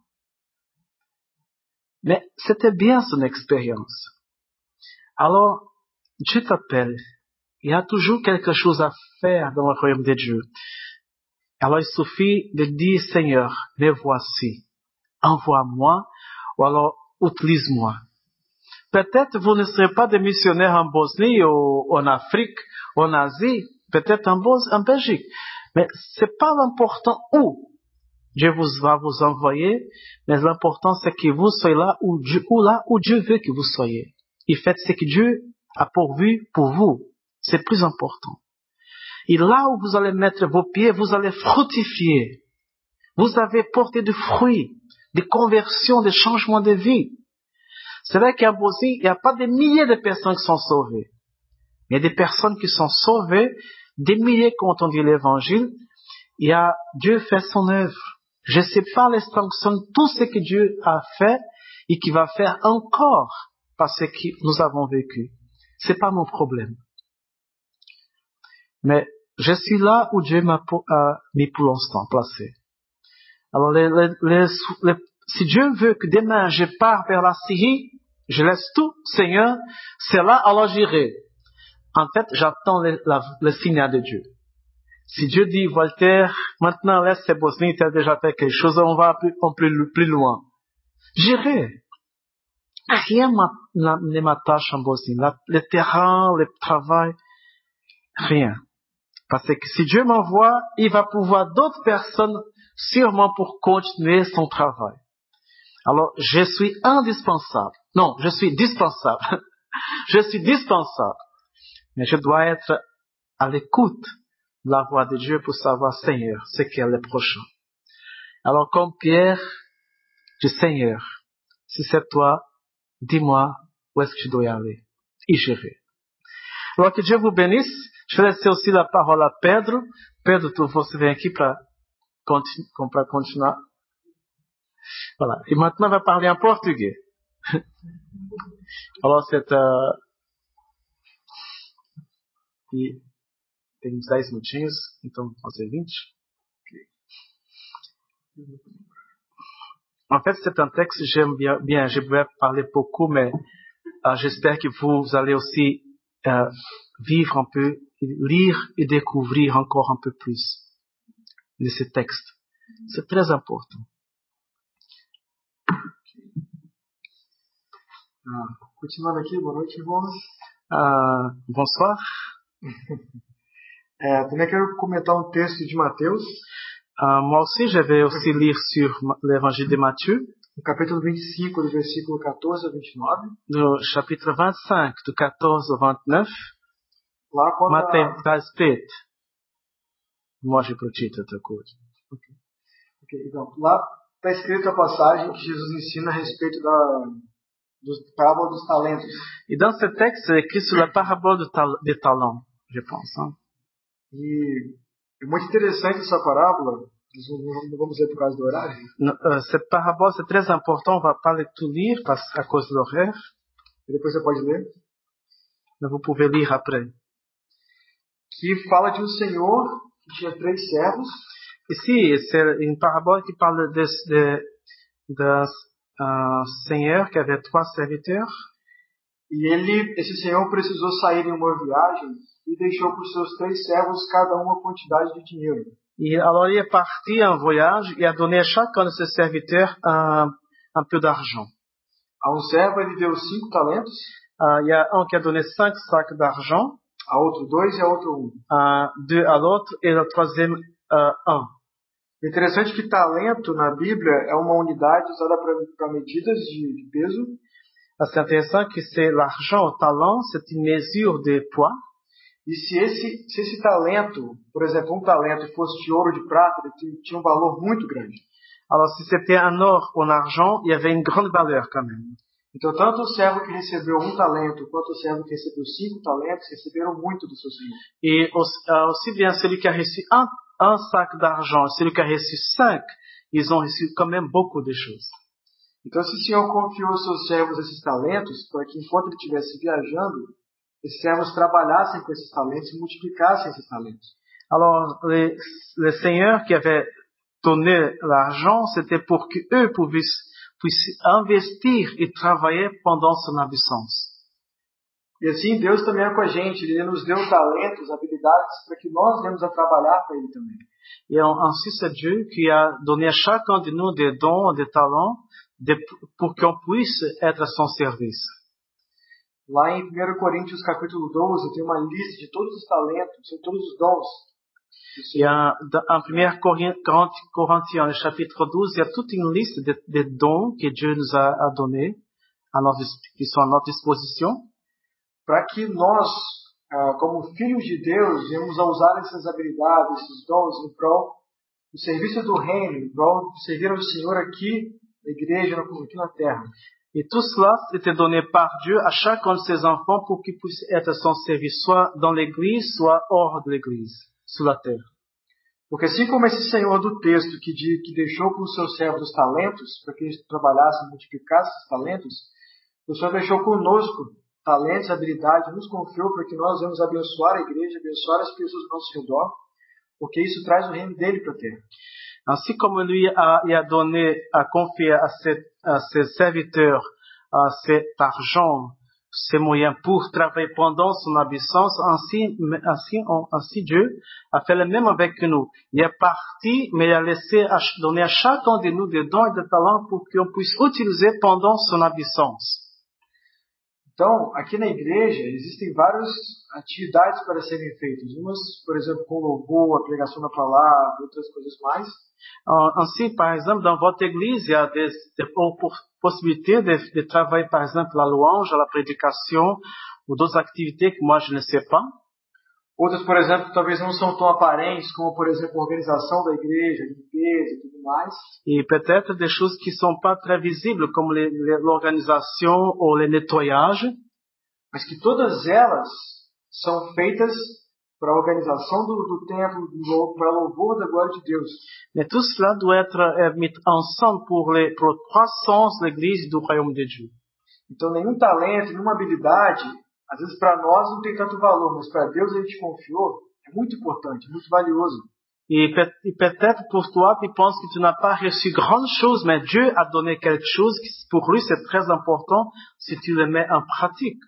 Mais c'était bien son expérience. Alors, Dieu t'appelle. Il y a toujours quelque chose à faire dans le royaume de Dieu. Alors, il suffit de dire, Seigneur, me voici. Envoie-moi, ou alors, utilise-moi. Peut-être vous ne serez pas des missionnaires en Bosnie, ou en Afrique, ou en Asie, peut-être en, Bos- en Belgique. Mais c'est pas l'important où Dieu vous va vous envoyer, mais l'important c'est que vous soyez là où Dieu, ou là où Dieu veut que vous soyez. Et faites ce que Dieu a pourvu pour vous. C'est plus important. Et là où vous allez mettre vos pieds, vous allez fructifier. Vous avez porté des fruits, des conversions, des changements de vie. C'est vrai qu'en Bosnie, il n'y a pas des milliers de personnes qui sont sauvées. Il y a des personnes qui sont sauvées, des milliers qui ont entendu l'évangile. Il y a, Dieu fait son œuvre. Je ne sais pas les sanctions, tout ce que Dieu a fait et qu'il va faire encore par ce que nous avons vécu. C'est pas mon problème. Mais je suis là où Dieu m'a mis pour l'instant placé. Alors, les, les, les, les, si Dieu veut que demain je pars vers la Syrie, je laisse tout, Seigneur, c'est là, alors j'irai. En fait, j'attends le, la, le signal de Dieu. Si Dieu dit, Walter, maintenant laisse ces Bosniens, tu as déjà fait quelque chose, on va plus, on plus, plus loin. J'irai. Rien ne m'attache en Bosnie. La, le terrain, le travail, rien. Parce que si Dieu m'envoie, il va pouvoir d'autres personnes sûrement pour continuer son travail. Alors, je suis indispensable. Non, je suis dispensable. Je suis dispensable. Mais je dois être à l'écoute de la voix de Dieu pour savoir, Seigneur, ce qu'est le prochain. Alors, comme Pierre, je dis, Seigneur, si c'est toi, dis-moi où est-ce que je dois y aller. Et j'irai. Alors que Dieu vous bénisse. Je vais laisser aussi la parole à Pedro. Pedro, tu você vem aqui para continu, continuer. Voilà. Et maintenant, on va parler en portugais. Alors, c'est... Uh, e tem uns dez minutinhos, então vamos fazer vinte. En fait, c'est un texte que j'aime bien, bien. Je vais parler beaucoup, mais uh, j'espère que vous allez aussi uh, vivre un peu, lire et découvrir encore un peu plus de ce texte. C'est très important. Ah, continuando aqui, boa noite, irmãos. Uh, bonsoir. É, também quero comentar um texto de Mateus. Uh, moi aussi, je vais aussi lire sur l'évangile de Matthieu. No capítulo vinte e cinco, do versículo quatorze ao vinte e nove. No chapitre vingt-cinq, do quatorze au vingt-neuf. Lá quando Matthieu a... está escrito. Moi, je protito outra coisa. Okay. Okay, então, lá está escrito a passagem que Jesus ensina a respeito da dos parábola dos talentos. Et dans ce texte, c'est écrit sur la parabole de tal- des talents, je pense. Hein? E é muito interessante essa parábola. Não vamos ler por causa do horário. No, euh, cette parabole, c'est très important. On va pas le tout lire parce, à cause de l'horaire. E depois você pode ler. Mais vous pouvez lire après. Que fala de um senhor que tinha três servos. Ici, c'est une parabole qui parle de, de, d'un uh, seigneur qui avait trois serviteurs. E ele, esse senhor precisou sair em uma viagem e deixou para os seus três servos cada uma quantidade de dinheiro. Et alors il est parti en voyage et a donné à chacun de ses serviteurs un, un peu d'argent. A um servo ele deu cinco talentos. Uh, il y a un qui a donné cinq sacs d'argent. A outro dois e a outro um. Uh, deux à l'autre et le troisième uh, un. O interessante é que talento na Bíblia é uma unidade usada para medidas de, de peso. C'est intéressant que c'est l'argent, le talent, c'est une mesure de poids. E se esse, se esse talento, por exemplo, um talento fosse de ouro ou de prata, ele tinha um valor muito grande. Alors si c'était un or ou un argent, il y avait une grande valeur quand même. Então, tanto o servo que recebeu um talento, quanto o servo que recebeu cinco talentos, receberam muito do seu senhor. Et aussi, uh, aussi bien celui qui a reçu un, un sac d'argent, celui qui a reçu cinq, ils ont reçu quand même beaucoup de choses. Então, se o Senhor confiou aos seus servos esses talentos, para que enquanto ele estivesse viajando, esses servos trabalhassem com esses talentos e multiplicassem esses talentos. Alors, les, le Seigneur qui avait donné l'argent, c'était pour qu'eux puissent, puissent investir et travailler pendant son absence. E assim, Deus também é com a gente. Ele nos deu talentos, habilidades, para que nós venhamos a trabalhar para Ele também. Et ainsi, c'est Dieu qui a donné à chacun de nous des dons, des talents, de, pour qu'on puisse être à son service. Lá em primeiro Coríntios capítulo doze, tem uma lista de todos os talentos, de todos os dons. Il y a, en premier Corinthiens, chapitre douze, il y a toute une liste de, de dons que Dieu nous a, a donnés, à notre, qui sont à notre disposition. Para que nós, como filhos de Deus, venhamos a usar essas habilidades, esses dons, em prol do serviço do reino, em prol de servir ao Senhor aqui, na igreja, aqui na terra. Et tout cela était donné par Dieu à chacun de ses enfants pour qu'ils puissent être à son service, soit dans l'église, soit hors de l'église, sur la terre. Porque assim como esse Senhor do texto que, de, que deixou para os seus servos os talentos, para que eles trabalhassem e multiplicassem esses talentos, o Senhor deixou conosco talentos, habilidades, nos confiou para que nós venhamos abençoar a igreja, abençoar as pessoas ao nosso redor, porque isso traz o reino dele para a terra. Ainsi comme lui a, a donné, a confié à ses, à ses serviteurs à cet argent, ses moyens pour travailler pendant son absence. Ainsi, ainsi, ainsi Dieu a fait le même avec nous. Il est parti, mais il a laissé à, donner à chacun de nous des dons et des talents pour qu'on puisse utiliser pendant son absence. Então, aqui na igreja, existem várias atividades para serem feitas. Umas, por exemplo, com louvor, a pregação da palavra, outras coisas mais. Ainsi, par exemple, dans votre église, il y a des, des possibilités de, de travailler, par exemple, la louange, la prédication, ou d'autres activités que moi je ne sais pas. Outras, por exemplo, talvez não são tão aparentes, como, por exemplo, a organização da igreja, a limpeza e tudo mais. Et peut-être des choses qui sont pas très visibles, comme les, les, l'organisation ou le nettoyage. Mas que todas elas são feitas para a organização do, do templo, para o louvor da glória de Deus. Mais tout cela doit être euh, mis ensemble pour, les, pour la croissance de l'église du royaume de Dieu. Então, nenhum talento, nenhuma habilidade, às vezes para nós não tem tanto valor, mas para Deus a gente confiou, é muito importante, muito valioso. Et, peut, et peut-être pour toi, tu penses que tu n'as pas reçu grande chose, mais Dieu a donné quelque chose qui pour lui c'est très important si tu le mets en pratique.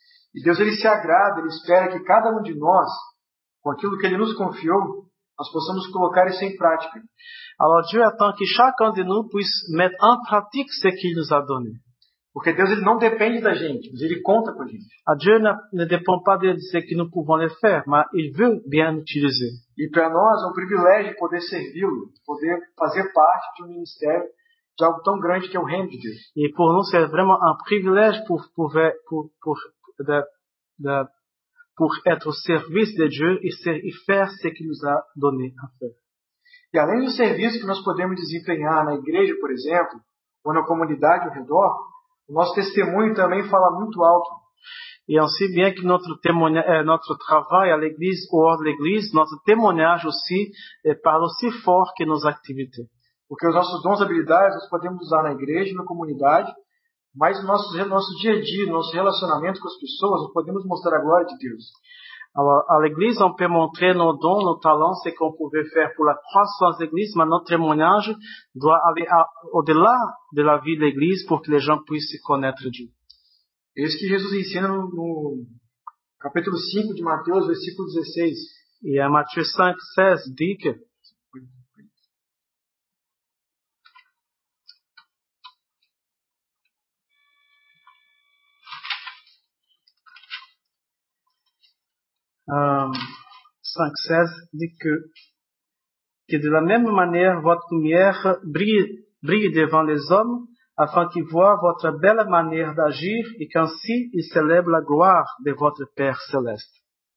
E Deus ele se agrada, ele espera que cada um de nós, com aquilo que ele nos confiou, nós possamos colocar isso em prática. Alors Dieu attend que chacun de nous puisse mettre en pratique ce qu'il nous a donné. Porque Deus ele não depende da gente, mas ele conta com a gente. A Dieu ne, ne dépend pas de ce que nous pouvons le faire, mais il veut bien utiliser. E para nós é um privilégio poder servi-lo, poder fazer parte de um ministério de algo tão grande que é o reino de Deus. Et pour nous c'est vraiment un privilège pour pour pour pour de, de, pour être au service de Dieu et, ser, et faire ce qu'il nous a donné à faire. E além do serviço que nós podemos desempenhar na igreja, por exemplo, ou na comunidade ao redor, o nosso testemunho também fala muito alto. Et ainsi bien que notre témoignage, notre travail à l'église ou hors de l'église, notre témoignage aussi parle aussi fort que nos activités. Porque os nossos dons e habilidades nós podemos usar na igreja, na comunidade, mas no nosso, no nosso dia a dia, no nosso relacionamento com as pessoas, nós podemos mostrar a glória de Deus. Alors, à l'église, on peut montrer nos dons, nos talents, ce qu'on pouvait faire pour la croissance de l'église, mais notre témoignage doit aller à, au-delà de la vie de l'église pour que les gens puissent connaître Dieu. É isso que Jesus ensina no, no capítulo cinco de Mateus, versículo dezesseis. Et à Matthieu cinq, seize dit que Euh, cinq seize dit que, que de la même manière votre lumière brille, brille devant les hommes afin qu'ils voient votre belle manière d'agir et qu'ainsi ils célèbrent la gloire de votre Père céleste.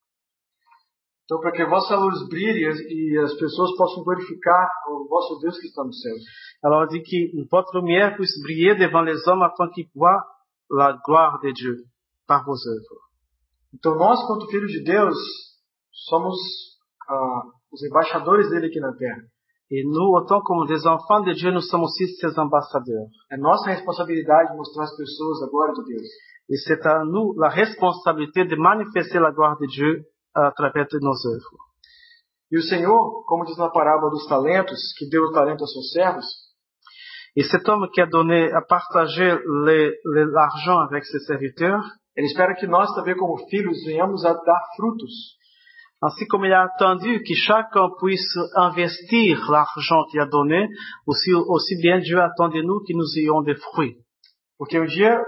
Então, para que a vossa luz brilhe e as pessoas possam glorificar o vosso Deus que está no céu. Alors il dit que votre lumière puisse briller devant les hommes afin qu'ils voient la gloire de Dieu par vos œuvres. Então nós, quanto filhos de Deus, somos ah, os embaixadores dele aqui na terra. Et nous, autant comme des enfants de Dieu, nous sommes aussi ses ambassadeurs. É nossa responsabilidade de mostrar às pessoas a glória de Deus. Et c'est à nous la responsabilité de manifester la gloire de Dieu à travers de nos œuvres. E o Senhor, como diz na parábola dos talentos, que deu o talento aos seus servos, et cet homme qui a donné, a partagé les, les, l'argent avec ses serviteurs, ele espera que nós também, como filhos, venhamos a dar frutos. Ainsi comme il a attendu que chacun puisse investir l'argent qu'il a donné, aussi, aussi bien Dieu attend de nous que nous ayons des fruits. Porque um dia,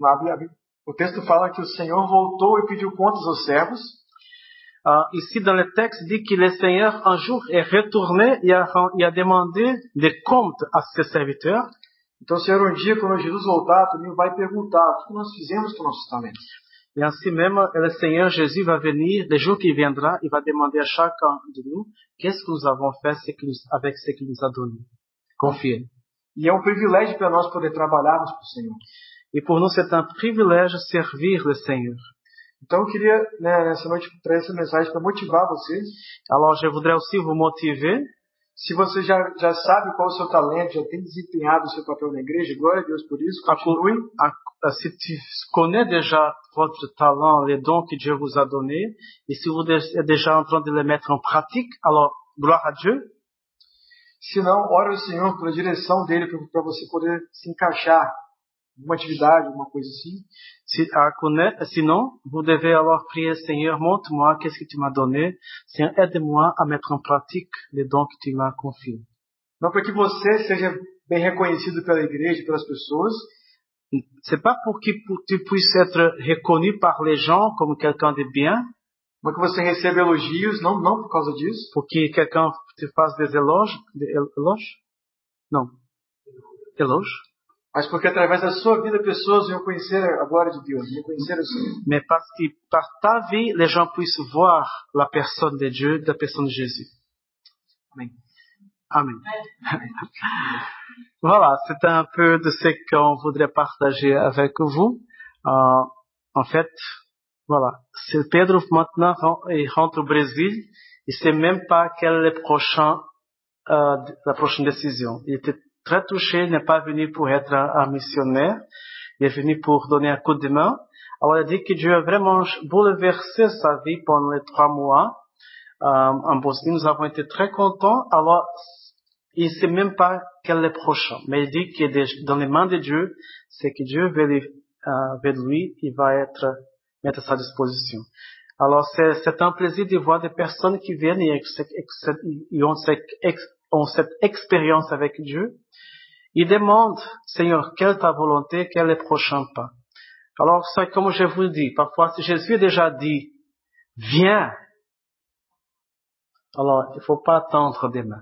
o texto fala que o Senhor voltou e pediu contas aos servos. Uh, ici dans le texte dit que le Seigneur un jour est retourné et a, et a demandé des comptes à ses serviteurs. Então o Senhor um dia, quando Jesus voltar, também vai perguntar o que nós fizemos com nossos talentos. Et ainsi même, le Seigneur Jésus va venir, le jour qu'il viendra, il va demander à chacun de nous, qu'est-ce que nous avons fait avec ce qu'il nous a donné, confié. E é um privilégio para nós poder trabalharmos para o Senhor. Et pour nous, c'est un privilège servir le Seigneur. Então eu queria, né, nessa noite, trazer essa mensagem para motivar vocês. Alors, je voudrais aussi vous motiver. Se você já, já sabe qual é o seu talento, já tem desempenhado o seu papel na igreja, glória a Deus por isso, continue. Si tu connais déjà votre talent, les dons que Dieu vous a donnés, et si vous êtes déjà en train de les mettre en pratique, alors, gloire à Dieu. Se não, ore ao Senhor pela direção dele, para você poder se encaixar uma atividade, uma coisa assim. Si, à connaître, sinon, vous devez alors prier, Seigneur, montre-moi qu'est-ce que tu m'as donné. Seigneur, aide-moi à mettre en pratique les dons que tu m'as confiés. Não para que você seja bem reconhecido pela igreja, pelas pessoas. C'est pas pour que tu puisses être reconnu par les gens comme quelqu'un de bien. Não que você receba elogios, não, não por causa disso. Pour que quelqu'un te fasse des éloges, des éloges? Non. Éloges? Mas porque através da sua vida pessoas vão conhecer a glória de Deus, vão conhecer o Senhor. Mais parce que par ta vie, les gens puissent voir la personne de Dieu, la personne de Jésus. Amém. Amen. Voilà, c'est un peu de ce qu'on voudrait partager avec vous. Euh, en fait, voilà, c'est Pedro maintenant il rentre au Brésil, il sait même pas quelle est le prochain, euh, la prochaine décision. Il était très touché, il n'est pas venu pour être un, un missionnaire, il est venu pour donner un coup de main. Alors il a dit que Dieu a vraiment bouleversé sa vie pendant les trois mois. Euh, en Bosnie, nous avons été très contents. Alors il ne sait même pas quel est le prochain, mais il dit qu'il est dans les mains de Dieu, c'est que Dieu veut lui, euh, veut lui, il va être mettre à sa disposition. Alors c'est, c'est un plaisir de voir des personnes qui viennent et, et ont, cette, ont cette expérience avec Dieu. Ils demandent, Seigneur, quelle est ta volonté, quel est le prochain pas? Alors c'est comme je vous le dis, parfois si Jésus a déjà dit, viens, alors il ne faut pas attendre demain.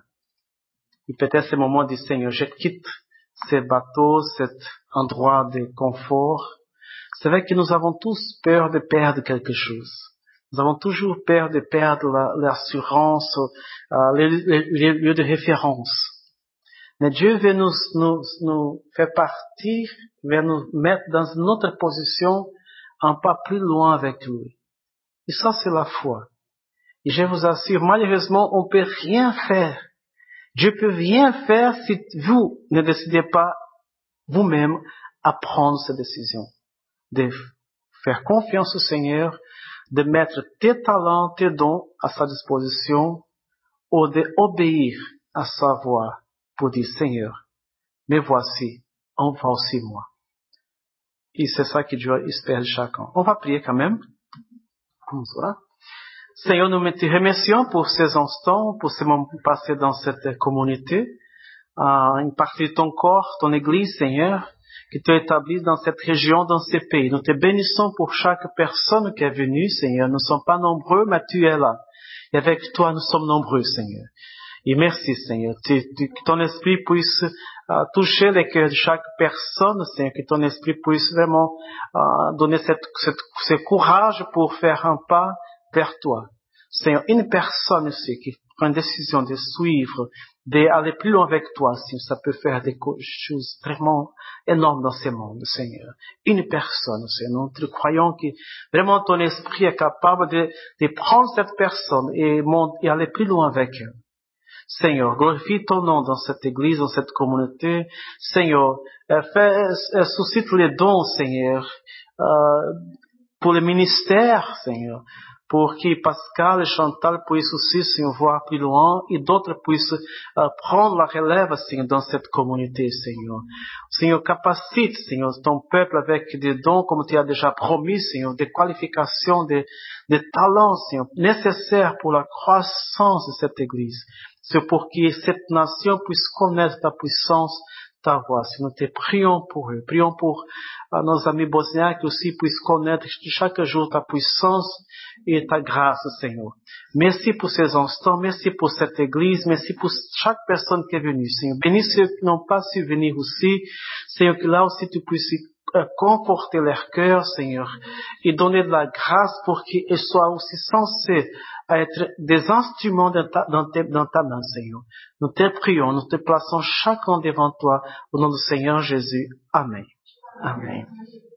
Et peut-être ce moment du Seigneur, je quitte ces bateaux, cet endroit de confort. C'est vrai que nous avons tous peur de perdre quelque chose. Nous avons toujours peur de perdre la, l'assurance, euh, les, les, les lieux de référence. Mais Dieu veut nous, nous, nous faire partir, veut nous mettre dans une autre position, un pas plus loin avec lui. Et ça, c'est la foi. Et je vous assure, malheureusement, on ne peut rien faire. Dieu peut rien faire si vous ne décidez pas vous-même à prendre cette décision. De faire confiance au Seigneur, de mettre tes talents, tes dons à sa disposition, ou d'obéir à sa voix pour dire, Seigneur, me voici, envoie aussi moi. Et c'est ça que Dieu espère de chacun. On va prier quand même. Bonsoir. Seigneur, nous te remercions pour ces instants, pour ces moments passés dans cette communauté, euh, une partie de ton corps, ton Église, Seigneur, que tu as établi dans cette région, dans ces pays. Nous te bénissons pour chaque personne qui est venue, Seigneur. Nous ne sommes pas nombreux, mais tu es là. Et avec toi, nous sommes nombreux, Seigneur. Et merci, Seigneur. Tu, tu, que ton esprit puisse euh, toucher les cœurs de chaque personne, Seigneur. Que ton esprit puisse vraiment euh, donner cette, cette, ce courage pour faire un pas vers toi. Seigneur, une personne aussi qui prend une décision de suivre, d'aller plus loin avec toi, Seigneur, ça peut faire des choses vraiment énormes dans ce monde, Seigneur. Une personne, Seigneur, nous te croyons que vraiment ton esprit est capable de, de prendre cette personne et, et aller plus loin avec elle. Seigneur, glorifie ton nom dans cette église, dans cette communauté. Seigneur, fais, suscite les dons, Seigneur, euh, pour le ministère, Seigneur, pour que Pascal et Chantal puissent aussi, Seigneur, voir plus loin et d'autres puissent euh, prendre la relève, Seigneur, dans cette communauté, Seigneur. Seigneur, capacite, Seigneur, ton peuple avec des dons, comme tu as déjà promis, Seigneur, des qualifications, des, des talents, Seigneur, nécessaires pour la croissance de cette église. C'est pour que cette nation puisse connaître ta puissance, ta voix. Si nous te prions pour eux, prions pour uh, nos amis bosniaques qui aussi puissent connaître chaque jour ta puissance et ta grâce, Seigneur. Merci pour ces instants, merci pour cette église, merci pour chaque personne qui est venue, Seigneur. Bénis ceux qui n'ont pas su venir aussi, Seigneur, que là aussi tu puisses uh, conforter leur cœur, Seigneur, et donner de la grâce pour qu'ils soient aussi censés être des instruments dans ta, dans, ta, dans ta main, Seigneur. Nous te prions, nous te plaçons chacun devant toi, au nom du Seigneur Jésus. Amen. Amen.